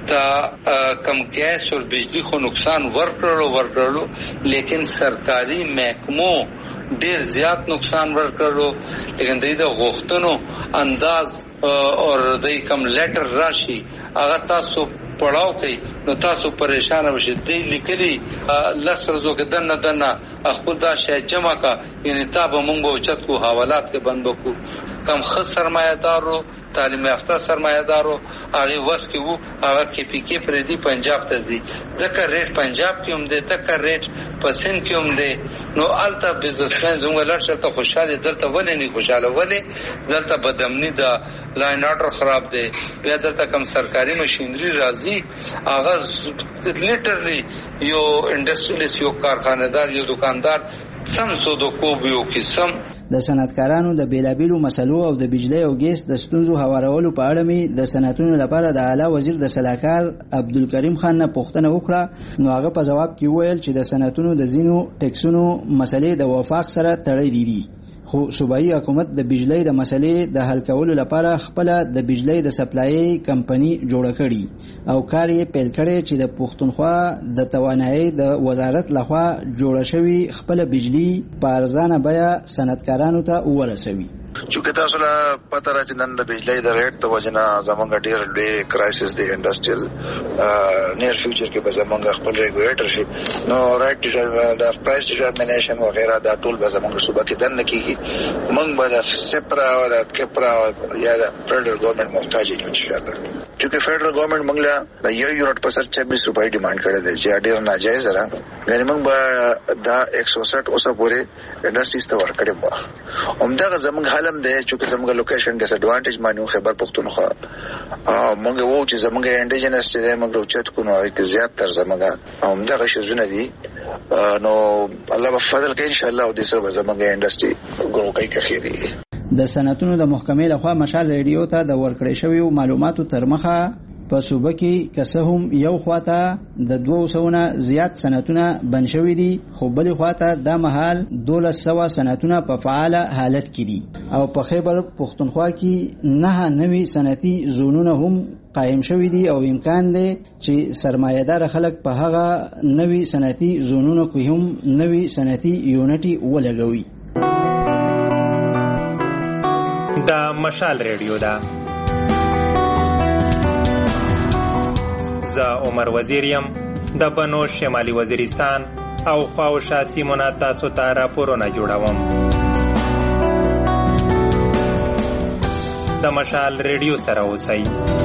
ته کم ګیس او بجلی خو نقصان ورکړلو ورکړلو لیکن سرکاري محکمو ډیر زیات نقصان ورکړلو لیکن د غوښتنو انداز او د کم لیټر راشي هغه تاسو پړاو کوي نو تاسو پریشان وشئ. دی لیکلي لس ورځو کې دنه دنه خپل دا شی جمع کا یعنی تاب مونږ به اوچت کو حوالات کې بند وکړو. کم خص سرمایه‌دارو تعلیم یافته سرمایه‌دارو هغه وس کې وو هغه کې پی کې پر دې پنجاب ته ځي دغه ریټ پنجاب کې هم دي دغه ریټ پسند کې هم دي نو الته بزنسمن زموږ لړ شرط خوشاله دلته ولې نه خوشاله ولې دلته بدامنی دا لاین اورډر خراب دي بیا دلته کم سرکاري ماشينري راځي هغه لیټرلی یو انډستریالیست یو کارخانه‌دار یو دکاندار سم سودو کو بیو قسم د صنعتکارانو د بیلابیلو مسلو او د بجلی او ګیس د ستونزو هوارولو په اړه می د صنعتونو لپاره د اعلی وزیر د سلاکار عبدالکریم خان نه پوښتنه وکړه نو هغه په جواب کې ویل چې د صنعتونو د زینو ټیکسونو مسلې د وفاق سره تړلې دي خو صوبایي حکومت د بجلی د مسلې د حل کولو لپاره خپل د بجلی د سپلای کمپنی جوړ کړي او کار یې پیل کړي چې د پښتونخوا د توانایي د وزارت لخوا جوړ شوی خپل بجلی په ارزانه بیه صنعتکارانو ته ورسوي. چونکه تاسو لا پته راځي نن د بجلی د ریټ د وجنه زمونږ ډیر لوی کرایسس دی انډستریل نیر فیوچر کې به زمونږ خپل ریګولیټر شي نو رائټ د پرایس ډیټرمینیشن وغیرہ دا ټول به زمونږ صوبه کې دن کیږي موږ به د سپرا او د کپرا یا د فدرل ګورنمنت محتاج یو ان شاء الله چونکه فدرل ګورنمنت موږ له یو یونټ په سر چوبیس روپۍ ډیماند کړی دی چې ډیر ناجایز را غیر موږ به دا ایک سو ساٹھ اوسه پورې انډستریز ته ورکړې مو همدغه زمونږ حالت بلم دی چې زموږ لوکیشن ډیس ایڈوانټیج باندې خیبر پختونخوا موږ وو چې زموږ انډیجنس دی موږ اوچت کو نو کې زیات تر زموږ هم دغه شزونه دي نو الله په فضل کې ان شاء الله د سره زموږ انډستری ګرو کوي کخيري. د صنعتونو د محکمې لخوا مشال ریډیو ته د ورکړې شویو معلوماتو تر مخه په صوبه کې که هم یو خواته د دوه سوه نه زیات صنعتونه بند شوي دي خو بلې خواته دا مهال دولس سوه صنعتونه په فعاله حالت کې دي او په خیبر پښتونخوا کې نه نوي صنعتي زونونه هم قائم شوي دي او امکان دی چې سرمایه‌دار خلک په هغه نوي صنعتي زونونو کې هم نوي صنعتي یونټي ولګوي. دا مشال ریډیو ده. زه عمر وزیریم د بنو شمالي وزیرستان او خواوشا سیمونه تاسو ته راپورونه جوړوم. د مشال ریډیو سره اوسئ.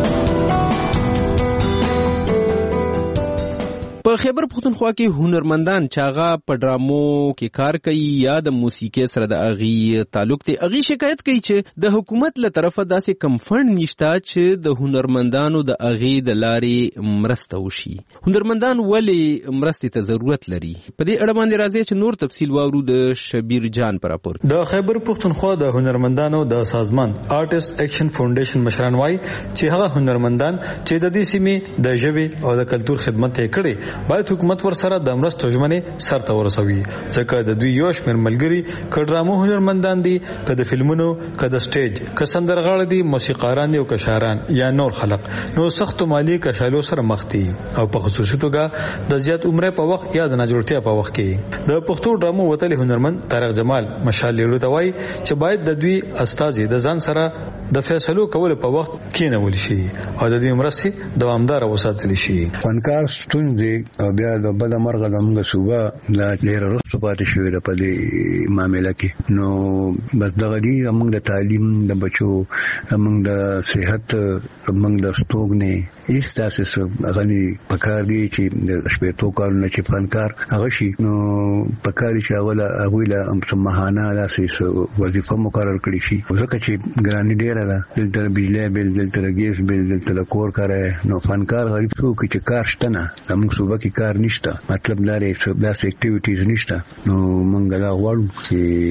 په خیبر پختونخوا کې هنرمندان چاغه په ډرامو کې کار کوي یا د موسیقي سره د اغي تعلق ته اغي شکایت کوي چې د حکومت له طرفه داسې کم فند نشته چې د هنرمندانو د اغي د لارې مرسته وشي. هنرمندان ولې مرستې ته ضرورت لري؟ په دې اړه باندې راځي چې نور تفصیل واورو د شبیر جان پر راپور. د خیبر پختونخوا د هنرمندانو د سازمان آرټست اکشن فاونډیشن مشران وايي چې هغه هنرمندان چې د دې سیمې د ژبې او د کلچر خدمت یې کړي باید حکومت ور سره د مرستو ژمنې سرته ورسوي ځکه د دوی یو شمېر ملګري کډرامو هنرمندان دي که د فلمونو که د سټیج که سندرغاړي دي موسیقاران دي او که شاعران یا نور خلق نو سخت مالی کشالو سره مخ دي او په خصوصي توګه د زیات عمره په وخت یا د ناجوړتیا په وخت کې د پښتو ډرامو وتلي هنرمند طارق جمال مشال لیړو ته وایي چې باید د دوی استازي د ځان سره د فیصلو کول په وخت کېنول شي او د دې مرستې دوامدار وساتل شي. فنکار ستونزې او بیا د بل مرغه د موږ صوبه د ډیر رسو پاتې شوې ده په دې معاملې کې نو بس دغه دی موږ د تعلیم د بچو موږ د صحت موږ د ستوګنې هیڅ تاسو غني پکار دی چې د شپېتو کارونه چې فنکار هغه شي نو پکار چې اوله هغه له سمهانه داسې وظیفه مقرر کړی شي ځکه چې ګرانی ډیر ده دلته بجلی بل دلته ګیس بل دلته کور کاره نو فنکار غریب څوک چې کار شته نه موږ صوبه کې کار نشته مطلب لري داسې اکټیویټیز نشته نو موږ لا غواړو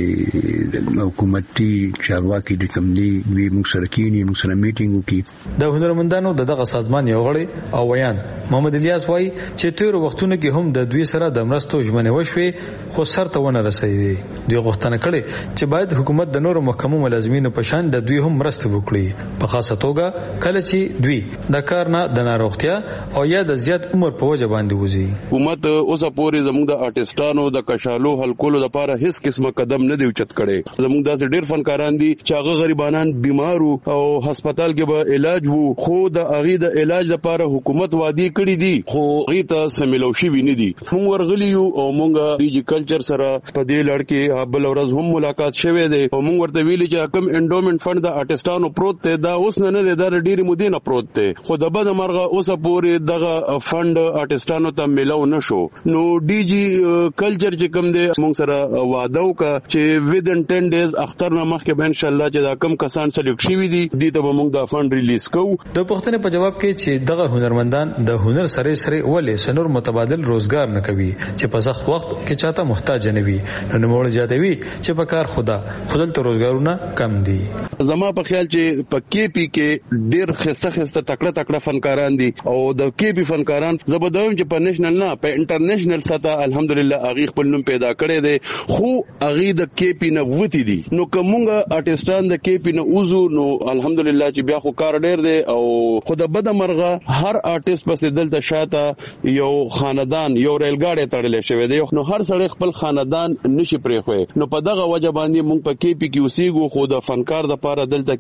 چې حکومتي چارواکي د کوم دی وی موږ سره کینی موږ سره میټینګ وکړي. د هنرمندانو دغه سازمان یو غړی او ویان محمد الیاس وایي چې تیر وختونو کې هم د دوی سره د مرستو ژمنې وشوي خو سرته ونه رسیدي. دوی غوښتنه کړې چې باید حکومت د نورو محکمو ملازمینو په شان د دوی هم مرسته وکړي په خاصه توګه کله چې دوی د کار نه د ناروغتیا او یا د زیات عمر په وجه باندې وځي. حکومت اوسه پورې زموږ د آرټستانو د کشالو حلقولو لپاره هیڅ قسمه قدم نه دی اوچت کړي. زموږ داسې ډېر فنکاران دي چې هغه غریبانان بیمارو او هسپتال کې به علاج وو خو د هغه د علاج لپاره حکومت وعده کړی دي خو هغه ته سملو شي ویني دي. موږ ورغلی یو او موږ ډیجی کلچر سره په دې لړ کې بل ورځ هم ملاقات شوه دی او موږ ورته ویلي چې کوم انډومنت فند د آرټستانو پروت دی دا اوس نه نه دا ډېر مودې نه پروت دی خو د بد مرغه اوسه پورې دغه فند آرټستانو ته ملو نشو. نو ډي جي کلچر چې کوم دی موږ سره وعده وکړه چې ودن ټن ډیز اختر نه مخکې به ان شاء الله چې دا کم کسان سلیکټ شي وي دي دي ته موږ دا فند ریلیز کوو. د پښتنې په جواب کې چې دغه هنرمندان د هنر سره سره ولې سنور متبادل روزګار نه کوي چې په سخت وخت کې چاته محتاج نه وي نو موږ جاتوي چې په کار خدا خپل ته روزګارونه کم دي. زما په خیال چې په کې پی کې ډېر خسته خسته تکړه تکړه فنکاران دي او د کې پی فنکاران زبردوم چې په نېشنل نه په انټرنیشنل سطح الحمدلله هغه خپل نوم پیدا کړی دی خو هغه د کې پی نه وتی دي نو کومه آرټستان د کې پی نه اوزو نو الحمدلله چې بیا خو کار ډېر دی او خود بد مرغه هر آرټست پسې دلته شاته یو خاندان یو ریلګاډي تړلې شوی دی نو هر سړی خپل خاندان نشي پرېخوي نو په دغه وجه باندې موږ په کې پی کې اوسېګو خو د فنکار د لپاره دلته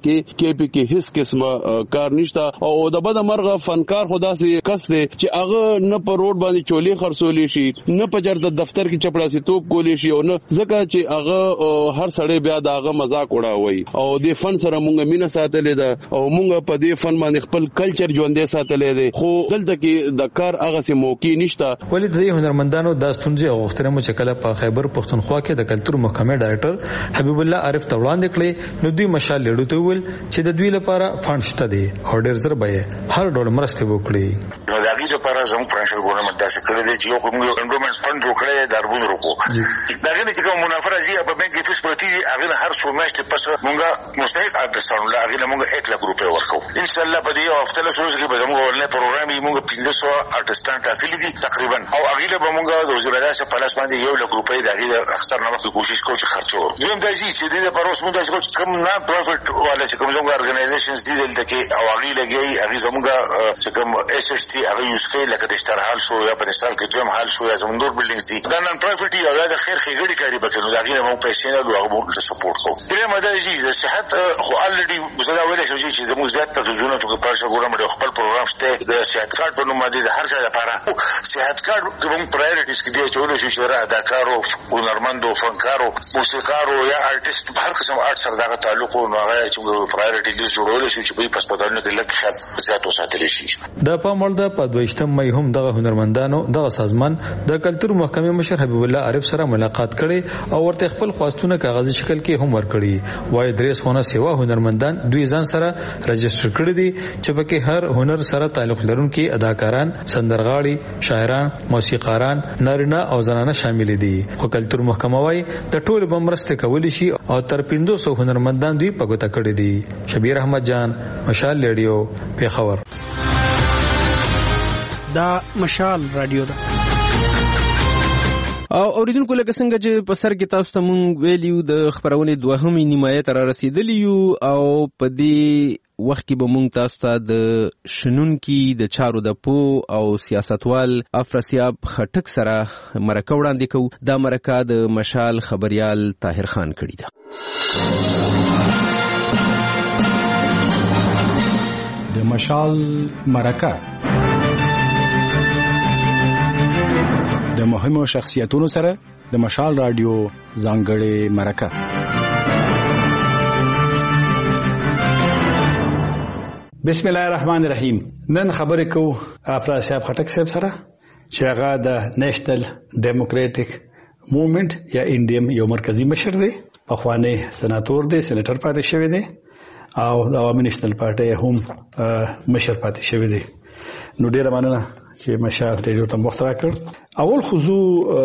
کې کې پی کې هیڅ قسمه کار نشته او د بد مرغه فنکار خدا سي کس دی چې هغه نه په روډ باندې چولې خرڅولې شي نه په چرته دفتر کې چپړاسي توپ کولې شي او نه ځکه چې هغه هر سړی بیا داغه مزاق وړاوي او د فن سره مونږ مینه ساتلې ده او مونږ په دې فن باندې خپل کلچر ژوندې ساتلې ده خو دلته کې د کار هغه سي موقع نشته. ولې د هنرمندانو د ستونزې او غوښتنې مشکله په خیبر پښتونخوا کې د کلتور محکمې ډایرکټر حبیب الله عارف ته وړاندې کړې نو دوی مشال لیډو ته ویل چې د دوی لپاره فند شته دي او ډېر زر به هر ډول مرسته وکړي. نو دا غي لپاره زموږ پرنشل ګورنمنت داسې کړی دی چې یو کوم انډومنت فند جوړ دربون روکو دا غنه چې کوم منافره زی په بانک کې فیس پرتی هغه هر څو میاشتې پس مونږه مستحق اګستانو لا هغه مونږه یک لک روپے ورکو ان شاء الله په دې هفته له سروز کې به موږ ولنه پروګرام یې مونږ پنځه سوه ارتستان ټاکلي دي تقریبا او هغه به مونږ د وزیر اعلی په لاس باندې یو لک روپے د هغه اختر نه مخکې کوشش کوو چې خرچو یم دا چې دې په روس مونږ چې کوم نه پروفټ ولا چې کوم څنګه اورګنایزیشنز دي دلته کې او هغه لګي هغه زموږه چې کوم اس اس ټي هغه یوز کوي لکه د اشتراحال شو یا په نشال کې دویم حال شو یا زموږ نور بلډینګز دي دا نن پروفټ یا د خیر خېګړي کاری بکنو دا غیر مو پیسې نه دوه مو سپورټ کوو درې ماده چې د صحت خو الریډي زړه ویل شو چې د موږ زیات تلویزیون چې په شاګوره مې خپل پروګرام شته د صحت کارت په نوم باندې د هر څه لپاره صحت کارت کوم پرایورټیز کې دی چې ولې شو چې را اداکارو هنرمندو فنکارو موسیقارو یا آرټیست هر قسم آرټ سره دغه تعلق او هغه چې پرایورټی لیست جوړول شي چې په هسپتالونو کې لږ شات زیات وساتل شي. د پامول د پدويشتم مې هم دغه هنرمندانو دغه سازمان د کلتور محکمې مشر حبیب الله عارف سره ملاقات کړي او ورته خپل خواستونه کاغذي شکل کې هم ورکړي. وای درېس خونه سیوا هنرمندان دوی ځان سره رجستر کړی دي چې پکې هر هنر سره تعلق لرونکي اداکاران سندرغاړي شاعران موسیقاران نارینه او زنانه شامل دي. خو کلتور محکمه وای د ټول بمرسته کولی شي او تر پنځه سوه هنرمندان دوی په ګوته کړی دي. شبیر احمد جان مشال ریډیو پیښور. دا مشال رادیو ده او اوریدونکو لکه څنګه چې په سر کې تاسو ته مونږ ویلیو د خبرونې دوهمې نیمایه ته را رسیدلی یو او په دې وخت کې به مونږ تاسو ته د شنونکي د چارو د پو او سیاستوال افراسیاب خټک سره مرکه وړاندې کوو. دا مرکه د مشال خبريال طاهر خان کړې ده. د مشال مرکه د مهمو شخصیتونو سره د مشال رادیو ځانګړې مرکه. بسم الله الرحمن الرحیم. نن خبرې کوو افراسیاب خټک صاحب سره چې هغه د نېشنل ډیموکراټک موومېنټ یا انډیم یو مرکزی مشر دی. پخوانی سناتور دی سېنیټر پاتې شوی دی او د عوامي نېشنل پارټي هم مشر پاتې شوی دی. نو ډیره مننه چې مشال ریډیو ته وخت راکړ. اول خصو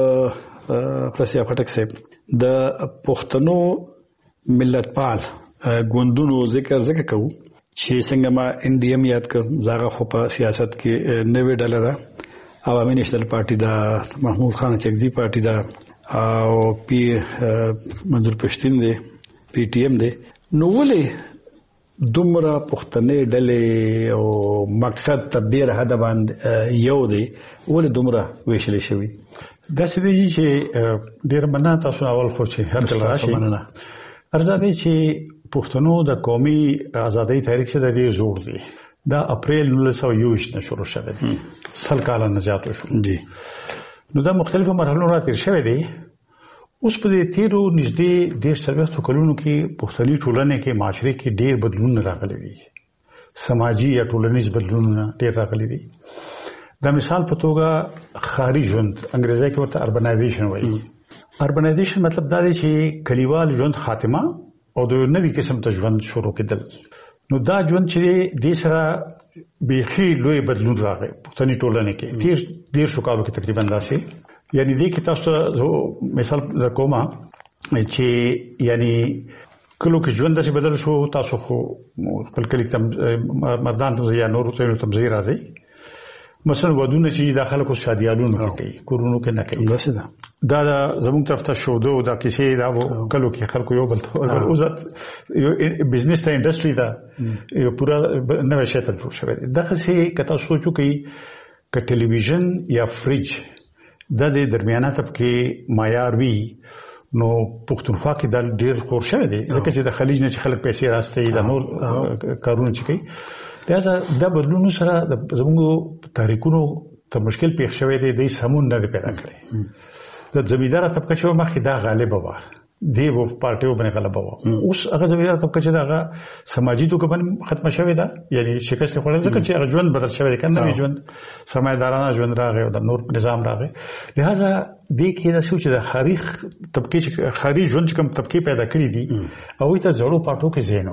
افراسیاب خټک صاحب د پښتنو ملت پال ګوندونو ذکر ذکر کوو چې څنګه ما انډیم یاد کړم زاغه خو په سیاست کې نوې ډله ده عوامي نېشنل پارټي دا محمود خان چکزي پارټي دا او پی منظور پښتين دی پی ټی ایم دی. نو ولې دومره پښتنې ډلې او مقصد تر ډیره حد باندې یو دی ولې دومره ویشل شوی؟ دا څه دی چې ډیر مننه تاسو اول خو چې هر څه راشي مننه ارزادي چې پښتنو د قومي ازادۍ تحریک څخه ډیر زور دی. دا اپریل نولس سوه یوویشت نه شروع شوه دی سل کال نه زیات شو دی. نو دا مختلفو مرحلو را تیر شوه دی. اوس په دې تیرو نږدې ډېر څلوېښتو کلونو کې پښتني ټولنې کې معاشري کې ډېر بدلون راغلي دي. سماجي یا ټولنیز بدلونونه ډېر راغلي دي. د مثال په توګه ښاري ژوند انګریزي کې ورته اربنایزیشن وایي. اربنایزیشن مطلب دا دی چې کلیوال ژوند خاتمه او د نوي قسم ته ژوند شروع کېدل. نو دا ژوند چې د سره بیخي لوی بدلون راغی پښتني ټولنې کې تیر ډېر شو کالو کې تقریبا داسې یعنی دې کې تاسو مثال درکوما چې یعنی کلو کې ژوند داسې بدل شو. تاسو خو خپل کلی تم مردان ته یا نور څه تم زی راځي مثلا ودونه چې داخله کو شادیالونو کوي کورونو کې نه کوي. دا زموږ طرف ته شو دو دا کیسې دا کلو کې خلکو یو بل ته او یو بزنس ته انډستری دا یو پورا نوې شته جوړ شوی. دا څه کته سوچو کوي ک ټلویزیون یا فریج د دې درمیانه طبقه معیار وی نو پښتونخوا کې د ډیر خور شوی دی ځکه چې د خلیج نه چې خلک پیسې راستي د نور کارونه چې کوي لہذا دا بدلون سره زموږ تاریخونو ته مشکل پیښ شوی دی د سمون نه پیدا کړي د زمیندار طبقه چې مخکې دا غالب و دی وو پارټیو باندې غلبه و اوس هغه زمیندار طبقه چې دا سماجی توګه باندې ختم شوی دا یعنی شکست خوړل ځکه چې هغه ژوند بدل شوی دی کنه ژوند سرمایدارانه ژوند راغی او د نور نظام راغی لہذا دې کې دا چې د خارج طبقه چې خارج ژوند کوم طبقه پیدا کړی دي او ته زړو پټو کې زینو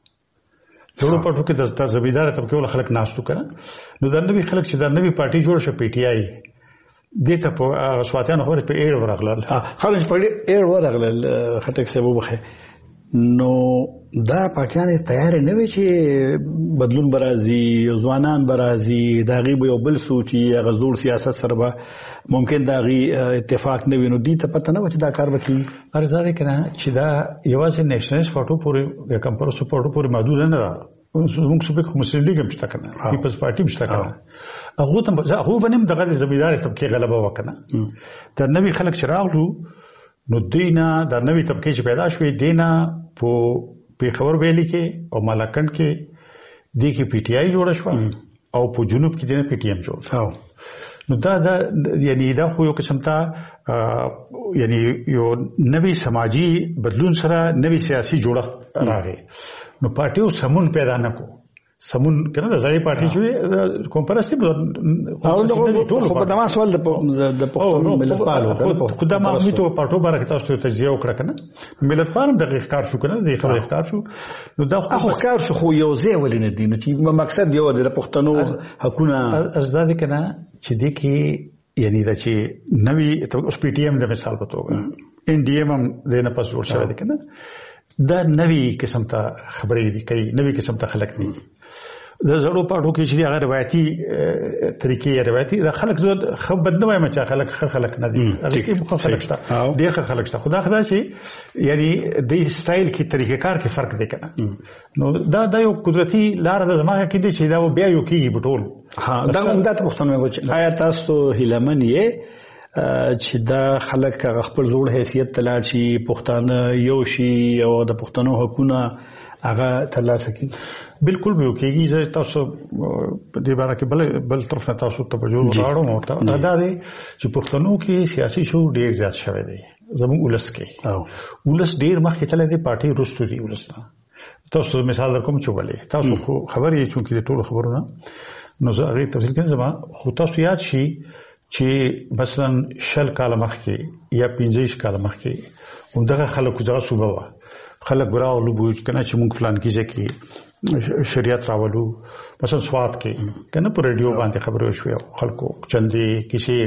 زړو پټو کې د زمیندار طبقه ول خلک ناشتو کړه نو د نوې خلک چې د نوې پارټي جوړ شو پی ټی آی دته په سواتیانو خبره په ایر ورغلل خلک په ایر ورغلل خټک سبب وخه نو دا پارټیان تیار نه وي چې بدلون برازي ځوانان برازي دا غي یو بل سوچي غزور سیاست سره به ممکن دا غي اتفاق نه وینو دي ته پته نه و چې دا کار وکړي ارزاده کنه چې دا یوازې نېشنلیست پارټو پورې کمپرو سپورټو پورې محدود نه ده موږ څه په مسلم لیګ مشته کنه پیپلز پارټي مشته کنه هغه ته هغه باندې دغه زمیندار طبقه غلبه وکنه د نوې خلک شراغلو نو دینا د نوې طبقه چې پیدا شوې دینا په پیښور ویلي کې او مالاکنډ کې د کې پی ټی آی جوړ شو او په جنوب کې د پی ټی ایم جوړ شو نو دا دا یعنی دا خو یو قسم ته یعنی یو نوې سماجی بدلون سره نوې سیاسي جوړښت راغی نو پارټیو سمون پیدا نکو سمون کنه د ځای پارټي چې کوم پرستی او ټول خو په دما سوال د پښتون ملت پالو خو دا ما میته پارټو بارک تاسو ته تجزیه وکړه کنه ملت پالم د ښکار شو کنه د ښکار شو نو دا خو ښکار شو خو یو ځای ولینه دي نو چې مقصد یو د پښتنو حقونه ارزاده کنه چې د کې یعنی دا چې نوې اوس پی ټی ایم د مثال په توګه ان ډي ایم هم د نه پس جوړ شوی دی کنه دا نوی قسم ته خبرې دي کوي نوی قسم ته خلک دي د زړو پاټو کې چې هغه روایتي طریقې روایتي د خلک زود خبر نه وایم چې خلک خلک نه دي هغه مخ خلک شته ډیر خلک شته خدا خدا چې یعنی د سټایل کې طریقې کار کې فرق دی کنه نو دا د یو قدرتي لار د زمانه کې دي چې دا بیا یو کېږي بټول ها دا هم د پښتنو مې آیا تاسو هیلمن یې چې دا خلک خپل زوړ حیثیت تلل شي پښتانه یو شي او د پښتنو حقوقونه هغه ترلاسه کړي بالکل به کېږي چې تاسو د بارا کې بل بل طرف نه تاسو ته بجو راړو مو دا دی چې پښتنو کې سیاسي شعور ډیر زیات شوی دی زموږ ولس کې او ولس ډیر مخکې تللی دی پارټي رستو دی ولس تاسو مثال درکوم چې ولې تاسو خبرې چې د ټولو خبرونه نو زه هغه تفصیل کوم زما خو تاسو یاد شي چې مثلا شل کال مخکې یا پنځه کال مخکې همدغه خلکو دغه صوبه و خلک ګراو لوبو کنه چې موږ فلان کیږي کې شریعت راولو مثلا سواد کې کنه په رادیو باندې خبرې شوې خلکو چندې کیسه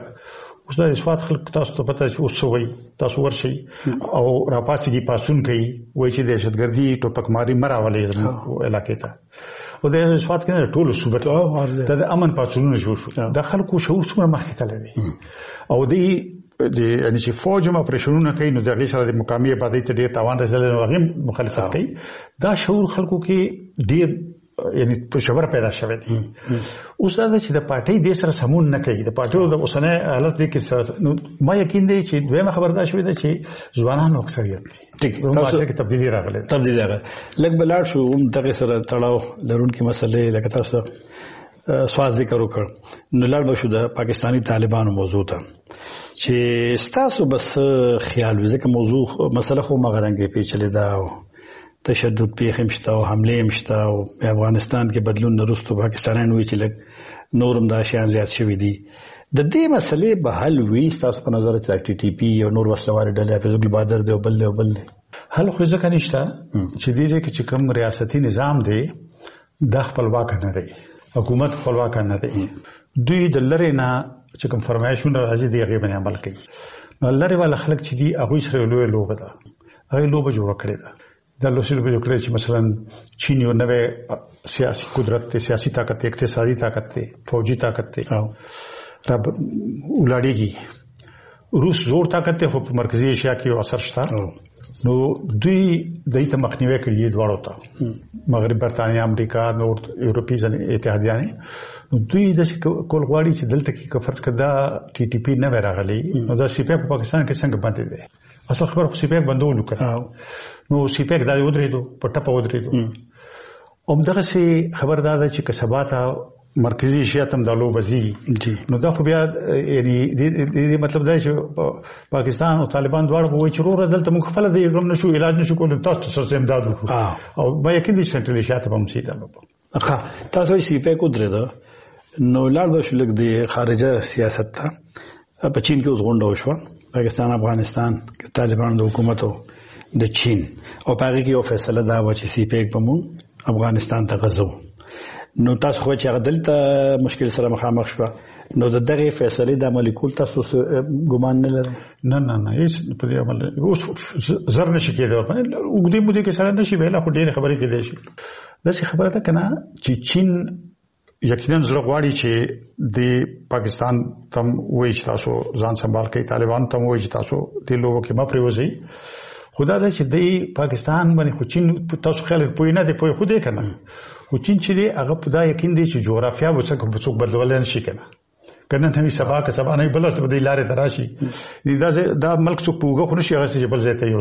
اوس د سواد خلک تاسو ته پته چې اوس وای تاسو ورشي او راپاسي پاسون کوي وای چې دهشتګردي ټوپک ماري مراولې زموږ علاقې ته او د سواد کې ټول صوبه ته د امن پاتونو جوړ شو د خلکو شعور څومره مخکې تللی دی او دی د یعنی چې فوج هم اپریشنونه کوي نو د غي سره د مقامی آبادی ته ډیر تاوان رسول او غي مخالفت کوي دا شعور خلکو کې ډیر یعنی په شبر پیدا شوی دی اوس دا چې د پارټي د سره سمون نه کوي د پارټو د اوسنه حالت د کې ما یقین دی چې دویمه خبردار شوی دی چې ځوانانو اکثریت دی ټیک تاسو کې تبدیلی راغله تبدیلی راغله لګ بلار شو هم دغه سره تړاو لرونکي مسلې لکه تاسو سوال ذکر وکړ نو لړ بشو د پاکستانی طالبانو موضوع ته چې ستاسو بس خیال وزکه موضوع مسله خو مغرنګي پیچلې ده تشدد پیښ مشته او حمله مشته او افغانستان کې بدلون نرستو پاکستانیان وی چې لګ نورم دا شیان زیات شوي دي د دې مسلې به حل وي تاسو په نظر کې ټي ټي پی او نور وسلوال ډلې په ځګل بادر دی او بل او بل حل خو ځکه نشته چې دې کې چې کوم ریاستي نظام دی د خپلواک نه دی حکومت خپلواک نه دی دوی د لری نه چې کوم فرمایشونه راځي دی هغه باندې عمل کوي نو لری والا خلک چې دی هغه سره لوی لوبه ده هغه لوبه جوړ کړی ده دا لوسیل به جوړ کړی چې مثلا چین یو نوې سیاسي قدرت ته سیاسي طاقت ته اقتصادي طاقت ته فوجي طاقت ته رب ولاړیږي روس زور طاقت ته په مرکزی ایشیا کې اثر شته نو دوی دایته مخنیوي کوي دواړو ته مغرب برتانیا امریکا نور یورپی اتحادیانه نو دوی د کول غواړي چې دلته کې فرض کړه ټي ټي پی نه راغلي نو دا سی پی په پاکستان کې څنګه باندې دی اصل خبر خو سیپیک بندول کړه نو سیپیک دا ودرېدو په ټپه ودرېدو اومدغه سي خبردار چې کسباته مرکزی شیاتم د لوبزي نو دا خو بیا یعنی د مطلب دا چې پاکستان او طالبان دواړه وایي چې ورور دلته موږ خپل د غم نشو علاج نشو کولای تاسو سره امداد وکړو او با یقین دي سنټرل شیات هم سي دا ښه تاسو یې سیپیک ودرېدو نو لاړ به شو لګ د خارجه سیاست ته په چین کې اوس غونډه وشوه پاکستان افغانستان طالبان د حکومت د چین او پاره کې یو فیصله دا و چې سی پیک په مون افغانستان ته غزو نو تاسو خو چې دلته مشکل سره مخامخ شو نو د دغه فیصله د عملي کول تاسو ګمان نه لرئ نه نه نه هیڅ په دې عمل اوس زر نشي کېدو وګړي مو دې کې سره نشي ویلا خو ډېر خبرې کېدې شي دا څه خبره ده کنه چې چین یقینا زړه غواړي چې د پاکستان تم وایي چې تاسو ځان سنبال کړئ طالبان تم وایي چې تاسو د لوبو کې ما پریوځي خدا دا چې د پاکستان باندې خو چین تاسو خیال پوی نه دی پوی خو دې کنه خو چین چې دی هغه په دا یقین دی چې جغرافیا به څنګه په څوک بدلول نه شي کنه کنه ته سبا که سبا نه بلته به لارې دراشي دا دا ملک څوک پوغه خو نشي هغه چې بل ځای ته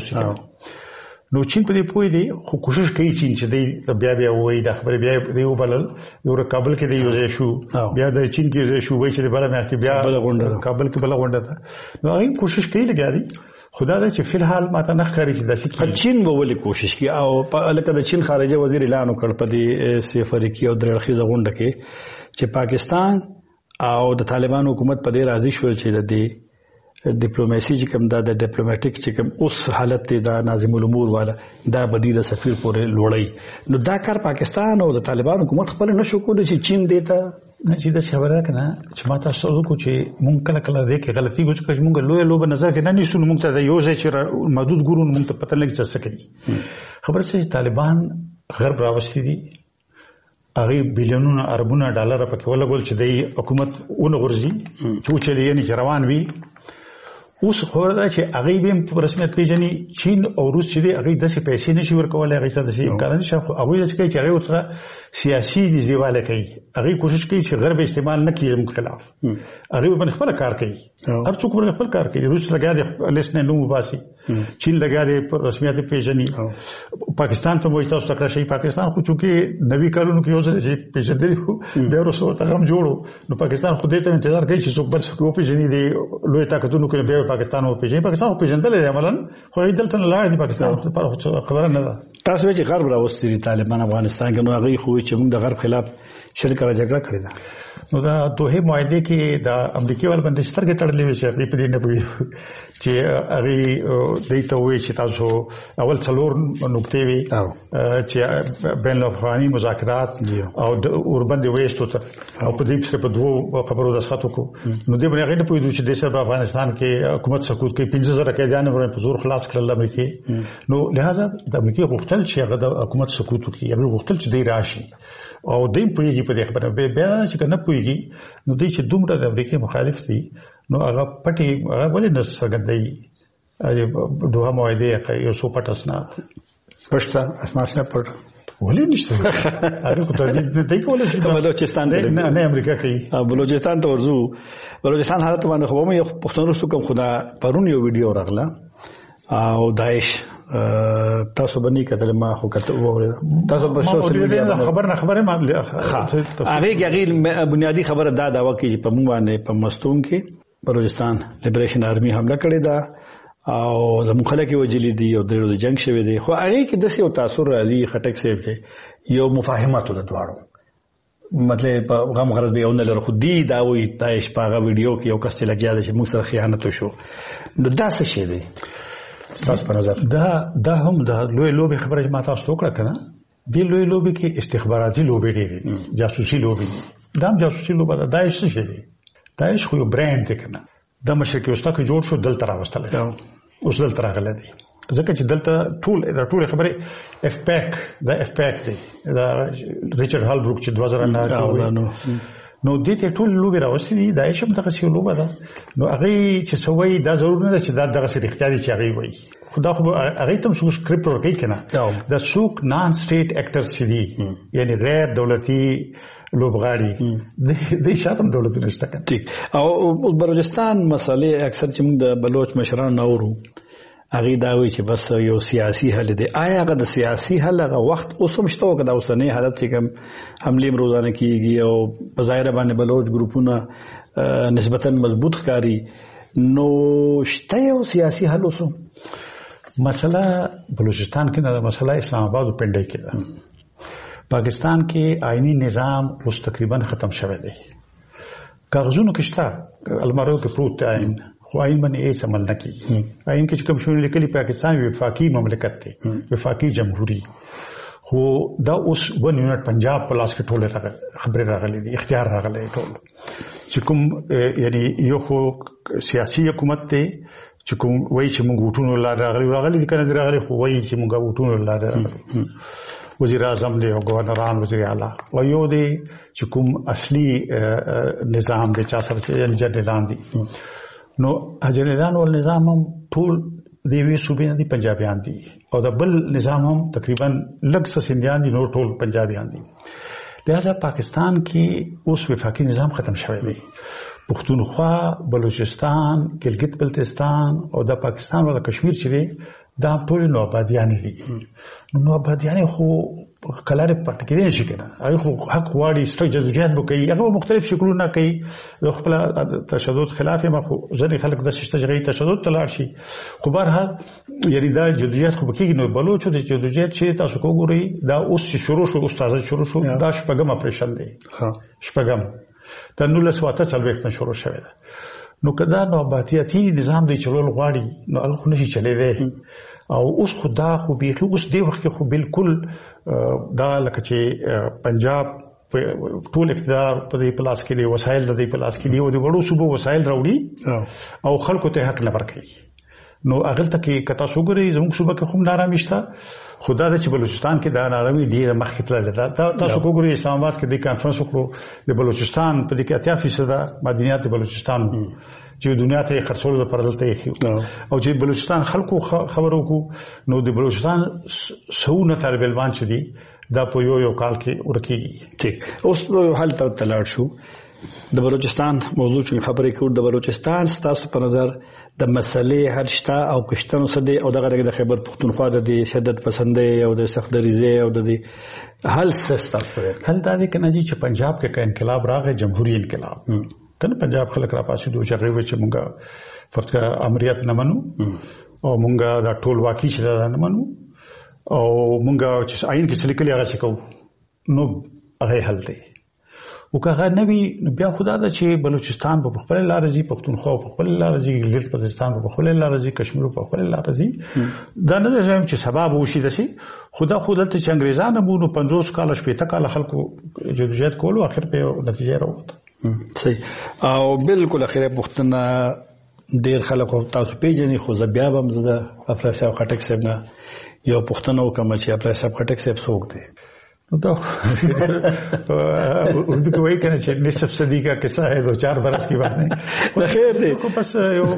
یوسي نو چین په دې پوی دی خو کوشش کوي چین چې دی بیا بیا وایي دا خبره بیا دی وبلل یو کابل کې دی یو شو بیا د چین کې شو وایي چې بل نه کې بیا کابل کې بل غونډه ده نو هغه کوشش کوي لګاري خدا دا چې فلحال ماته نه ښکاري چې داسې کې چین به ولې کوشش کوي او لکه د چین خارجه وزیر اعلان وکړ په دې سفر کې او درېخي غونډه کې چې پاکستان او د طالبان حکومت په دې راضي شول چې د دې ډیپلوماسي چې کوم دا د ډیپلوماټیک چې کوم اوس حالت دی دا ناظم الامور والا دا بدیل سفیر پورې لوړی نو دا کار پاکستان او د طالبان حکومت خپل نشو کولای چې چین دیتا نه چې دا خبره کنه چې ما تاسو ته کو چې مونږ کله کله دې کې غلطي کوو چې مونږ لوی لوب نظر کې نه نیسو مونږ ته یو ځای چې محدود ګورو مونږ ته پته لګي څه کوي خبره چې طالبان غرب راوستي دي هغه بلیونونه اربونه ډالر پکې ولګول چې د حکومت اون غورځي چې چلی یې روان وي اوس خبره ده چې هغه به په رسمیت پیژني چین او روس چې هغه داسې پیسې نشي ورکولای هغه څه داسې امکان نشي هغه چې کوي چې هغه تر سیاسي دیواله کوي هغه کوشش کوي چې غرب استعمال نه کړي موږ خلاف هغه باندې خپل کار کوي هر څوک باندې خپل کار کوي روس لګا دي لیست نه نو باسي چین لګا دي په رسمیت پیژني پاکستان ته وایي تاسو تکړه شي پاکستان خو چې نوي کارونو کې یو ځل چې پیژندل خو به ورسره ته هم جوړو نو پاکستان خو دې ته انتظار کوي چې څوک بل څوک پیژني دي لوی طاقتونو کې به پاکستان او پیژني پاکستان او پیژندل دي عملاً خو دلته نه لاړ دي پاکستان لپاره خبره نه ده تاسو چې غرب راوستي طالبان افغانستان کې نو هغه خو چې موږ د غرب خلاف شل کړه جګړه کړې ده نو دا دوه معاهده کې د امریکای ول باندې سترګې تړلې وي چې په دې نه پوي چې هغه دایته وي چې تاسو اول څلور نقطې وي چې بین الافغاني مذاکرات او د اوربند وېستو ته او په دې څخه په دوه خبرو د ښاتو کو نو دې باندې هغه نه پوي چې د سبا افغانستان کې حکومت سقوط کې پنځه زره قیدیان ورن په زور خلاص کړل امریکای نو لہذا د امریکای غوښتل چې هغه د حکومت سقوط وکړي هغه غوښتل چې دی راشي او دې پويږي په دې خبره به بیا چې نه پويږي نو دې چې دومره د امریکای مخالف دي نو هغه پټي هغه ولې نه څرګندوي دوه معاهده یو څو پټسنا پښتا اسماسنه پټ ولې نشته هغه خو ته دې کولای شي بلوچستان ته نه نه امریکا کوي بلوچستان ته ورزو بلوچستان حالت باندې خو مې پښتون رسو کوم خدا پرون یو ویډیو راغله او داعش تاسو باندې کتل ما خو کته وره تاسو په سوشل میډیا خبر نه خبره ما هغه هغه بنیادی خبره دا دا وکي چې په مونږ باندې په مستون کې بلوچستان لیبریشن آرمي حمله کړې ده او زموږ خلک وجلی دي او د جنگ شوی دی خو هغه کې د سیو تاثیر راځي خټک سیب کې یو مفاهمات ول دواړو مطلب غم غرض به اون لر خو دی دا وي تایش پاغه ویډیو کې یو کس چې لګیا دی چې موږ سره خیانت وشو نو دا څه شی دی تاسو په نظر دا دا هم دا لوی لوبي خبره ما تاسو وکړه کنه دی لوی لوبي کې استخباراتي لوبي دي جاسوسي لوبي دا جاسوسي لوبه دا داعش څه شي داعش خو یو برانډ دی کنه د مشرقي وسطا کې جوړ شو دلته راوستل اوس دلته راغله دي ځکه چې دلته ټول دا ټول خبره اف پیک دا اف پیک دی دا ریچارډ هال بروک چې دوه زره نه نو دې ته ټول لوبي راوستي دي دا شم دغه سی لوبه ده نو هغه چې سوي دا ضرور نه ده چې دا دغه سی اختیاري چې هغه وي خدا خو هغه تم شو سکرپټ ورکړي کنه دا سوق نان سټیټ اکټر سي دي یعنی غیر دولتي لوبغاړي د شاتم دولت نشته ټیک او بلوچستان مسالې اکثر چې موږ د بلوچ مشران نورو هغه دا وی چې بس یو سیاسي حل دی. آیا هغه د سیاسي حل هغه وخت اوس هم شته او کدا اوسنی حالت چې کوم حمله روزانه کیږي او په ظاهر باندې بلوچ ګروپونه نسبتا مضبوط ښکاری نو شته یو سیاسي حل اوس؟ مسله بلوچستان کې نه، مسله اسلام آباد او پنډۍ کې ده. پاکستان کې آئینی نظام اوس تقریبا ختم شوی دی. کاغذونو کې شته، المارو کې پروت آئین، خو آئین باندې هیڅ عمل نه کیږي. آئین کې چې کوم شونه لیکلي پاکستان وفاقي مملکت دی، وفاقي جمهوریت، خو دا اوس ون یونټ پنجاب په لاس کې ټوله خبرې راغلي دي، اختیار راغلی ټول چې کوم یعنی یو خو سیاسي حکومت دی چې کوم وایي چې موږ وټونو لاره راغلي راغلي دي کنه راغلي خو وایي چې موږ وټونو لاره راغلي. وزیر اعظم دی او گورنران وزیر اعلی او یو دی چې کوم اصلي نظام دی چا سره چې جنرالان دي. نو جنرالان ول نظام هم ټول دی وی صوبې نه دي، پنجابیان دي، او د بل نظام هم تقریبا لږ څه سندیان دي، نو ټول پنجابیان دي. لہذا پاکستان کې اوس وفاقي نظام ختم شوی دی. پښتونخوا، بلوچستان، ګلګت بلتستان او د پاکستان ولا کشمیر چې دی دا ټول نو آبادیان دي. نو آبادیان خو کلاره پټ کې نشي کنه، هغه خو حق واړي ستر جدوجہد وکړي، هغه مختلف شکلونه کوي، خپل تشدد خلاف ما خو ځنې خلک د شتجري تشدد تلار شي. خو بهرحال یعنی دا جدوجہد خو بکیږي. نو بلوچو د جدوجہد چې تاسو کوګوري دا اوس شروع شو، استاد شروع شو، دا شپږم اپریشن دی. ها شپږم د نولس واته څلوېښت نه شروع شوی ده. نو کدا نو آبادیاتي نظام دی چلول غواړي نو هغه خو نشي چلی دی. او اوس خدا خو بیخي اوس دی وخت خو بالکل دا لکه چې پنجاب ټول اقتدار په دې پلاس کې دی، وسایل د دې پلاس کې دی او د وړو صوبو وسایل راوړي او خلکو ته حق نه ورکړي. نو هغه ته کې کتا سوګري زموږ صوبه کې هم نارامي شته. خدا د چې بلوچستان کې دا نارامي ډیره مخکې تللې ده. تاسو وګورئ اسلام آباد کې د کانفرنس وکړو د بلوچستان په دې کې اتیا فیصد معدنیات د بلوچستان چې دنیا ته خرڅول د پردلته یې او چې بلوچستان خلکو خبرو کو نو د بلوچستان سونه طالب علمان چې دي دا په یو یو کال کې ورکی. ٹھیک، اوس حال ته تلاړ شو د بلوچستان موضوع چې خبرې کوو. د بلوچستان ستاسو په نظر د مسلې حل شته او کشتنو سره او دغه د خیبر پختونخوا د شدت پسندۍ او د سخت دریزۍ او د حل سیستم پر حل دا دی کنه چې پنجاب کې ک انقلاب راغی، جمهوریت انقلاب کنه پنجاب خلک را پاسې دوه چغې و چې مونږه فرض کړه امریت نه منو او مونږه دا ټول واقعي چې دا نه منو او مونږه چې آئین کې لیکلي هغه څه کوو نو هغه حل دی. او که هغه نوی بیا خدا دا چې بلوچستان په خپل لار ځي، پښتونخوا په خپل لار ځي، ګلګت بلتستان په خپل لار ځي، کشمیر په خپل لار ځي. دا نه ده چې سبب وشي دسي خدا خود ته چې انګريزان مو نو پنځوس کال شپږ کال خلکو جدوجہد کولو اخر په نتیجه راوته. صحیح. او بالکل اخیره پښتنه ډیر خلک تاسو پیژنې خو زبیا هم زده افراسیاب خټک صاحب نه یو پښتنو کوم چې افراسیاب خټک صاحب څوک دی؟ نو دا اردو کې وایي کنه چې نصف صدی کا قصہ ہے دو چار برس کی بات نہیں. خیر دی خو بس یو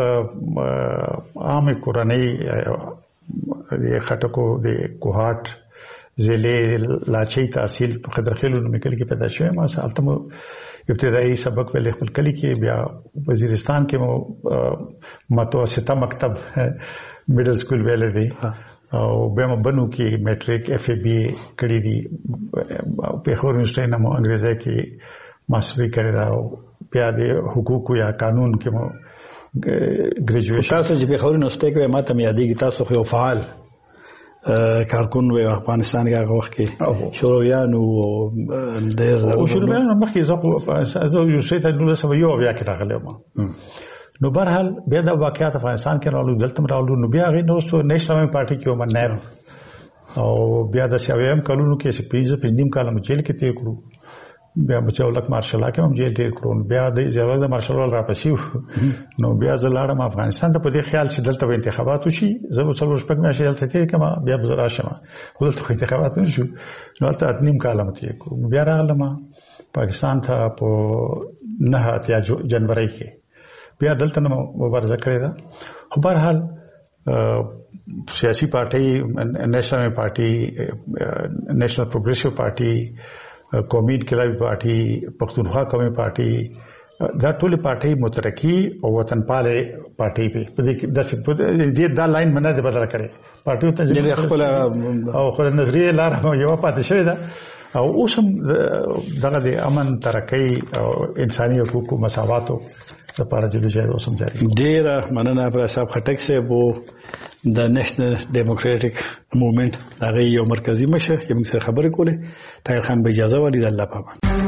عام قرآنی د خټکو د کوهات ضلع لاچي تحصیل په خضرخیلو نومکل کې پیدا شوی. ما سالتم ابتدایي سبق ولې خپل کلی کې، بیا وزیرستان کې مو متوسطه مکتب میډل سکول ویلې دی او بیا بنو کې میټریک اف ای بی کړی دی. په خور یونیورسيټي نه مو انګریزي کې ماستري کړی دا او بیا د حقوق یا قانون کې مو ګریجویشن. تاسو چې په خور یونیورسيټي کې ماته مې یادېږي تاسو خو فعال کارکون و افغانستان کې هغه وخت کې شورویان او ډېر او شورویان مخکې زه زه یو شی ته نو سم یو بیا کې راغلم. نو بهرحال بیا د واقعیت افغانستان کې راولو دلته راولو نو بیا غي نو سو نېشنل پارټي کې ومن نه او بیا د سیاویم کلونو کې سپیز په نیم کال مجیل کې تیر کړو. بیا بچولک مارشل کې هم جیل تیر کړو. بیا د زیرو د مارشل را پسیو نو بیا زلاړم افغانستان ته په دې خیال چې دلته انتخابات وشي زه به څلور شپږ میاشتې دلته تیر کما بیا به راشم خو دلته انتخابات نشو نو تاسو نیم کال مته کړو. بیا راغلم پاکستان ته په نه اتیا جنوري کې بیا دلته مبارزه کړې ده. خو بهرحال سیاسي پارټي نېشنل پارټي نېشنل پروګریسیو پارټي قومي انقلابي پارټي پښتونخوا قومي پارټي دا ټول پارټي مترقي او وطنپاله پارټي په دې د دې دا لاین باندې بدل کړي پارټي ته خپل او خپل نظریه لار یو پاتې شوی دا او اوس هم دغه د امن ترقی او انساني حقوقو مساواتو لپاره چې دوی اوس هم جاري ډیر مننه پر صاحب خټک صاحب د نېشنل ډیموکراټک موومېنټ هغه یو مرکزی مشر چې موږ سره خبرې کولې طاهر خان به اجازه ولې د الله پامان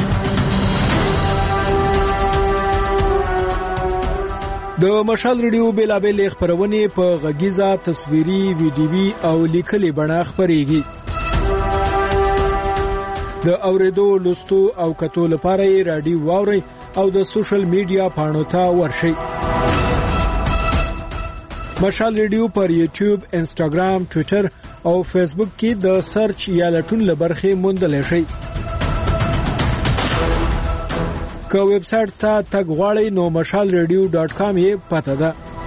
د مشال ریډیو بیلابل خبرونه په غږیزه تصویري ویډیوي او لیکلي بڼه خبريږي د اوریدو لوستو او کتو لپاره یې رادیو واوري او د سوشل میډیا پاڼو ته ورشئ مشال ریډیو پر یوټیوب انسټاګرام ټوئیټر او فیسبوک کې د سرچ یا لټون لبرخه موندل شي که ویب سټ ته تګ غواړئ نو مشال ریډیو ډاټ کام یې پته ده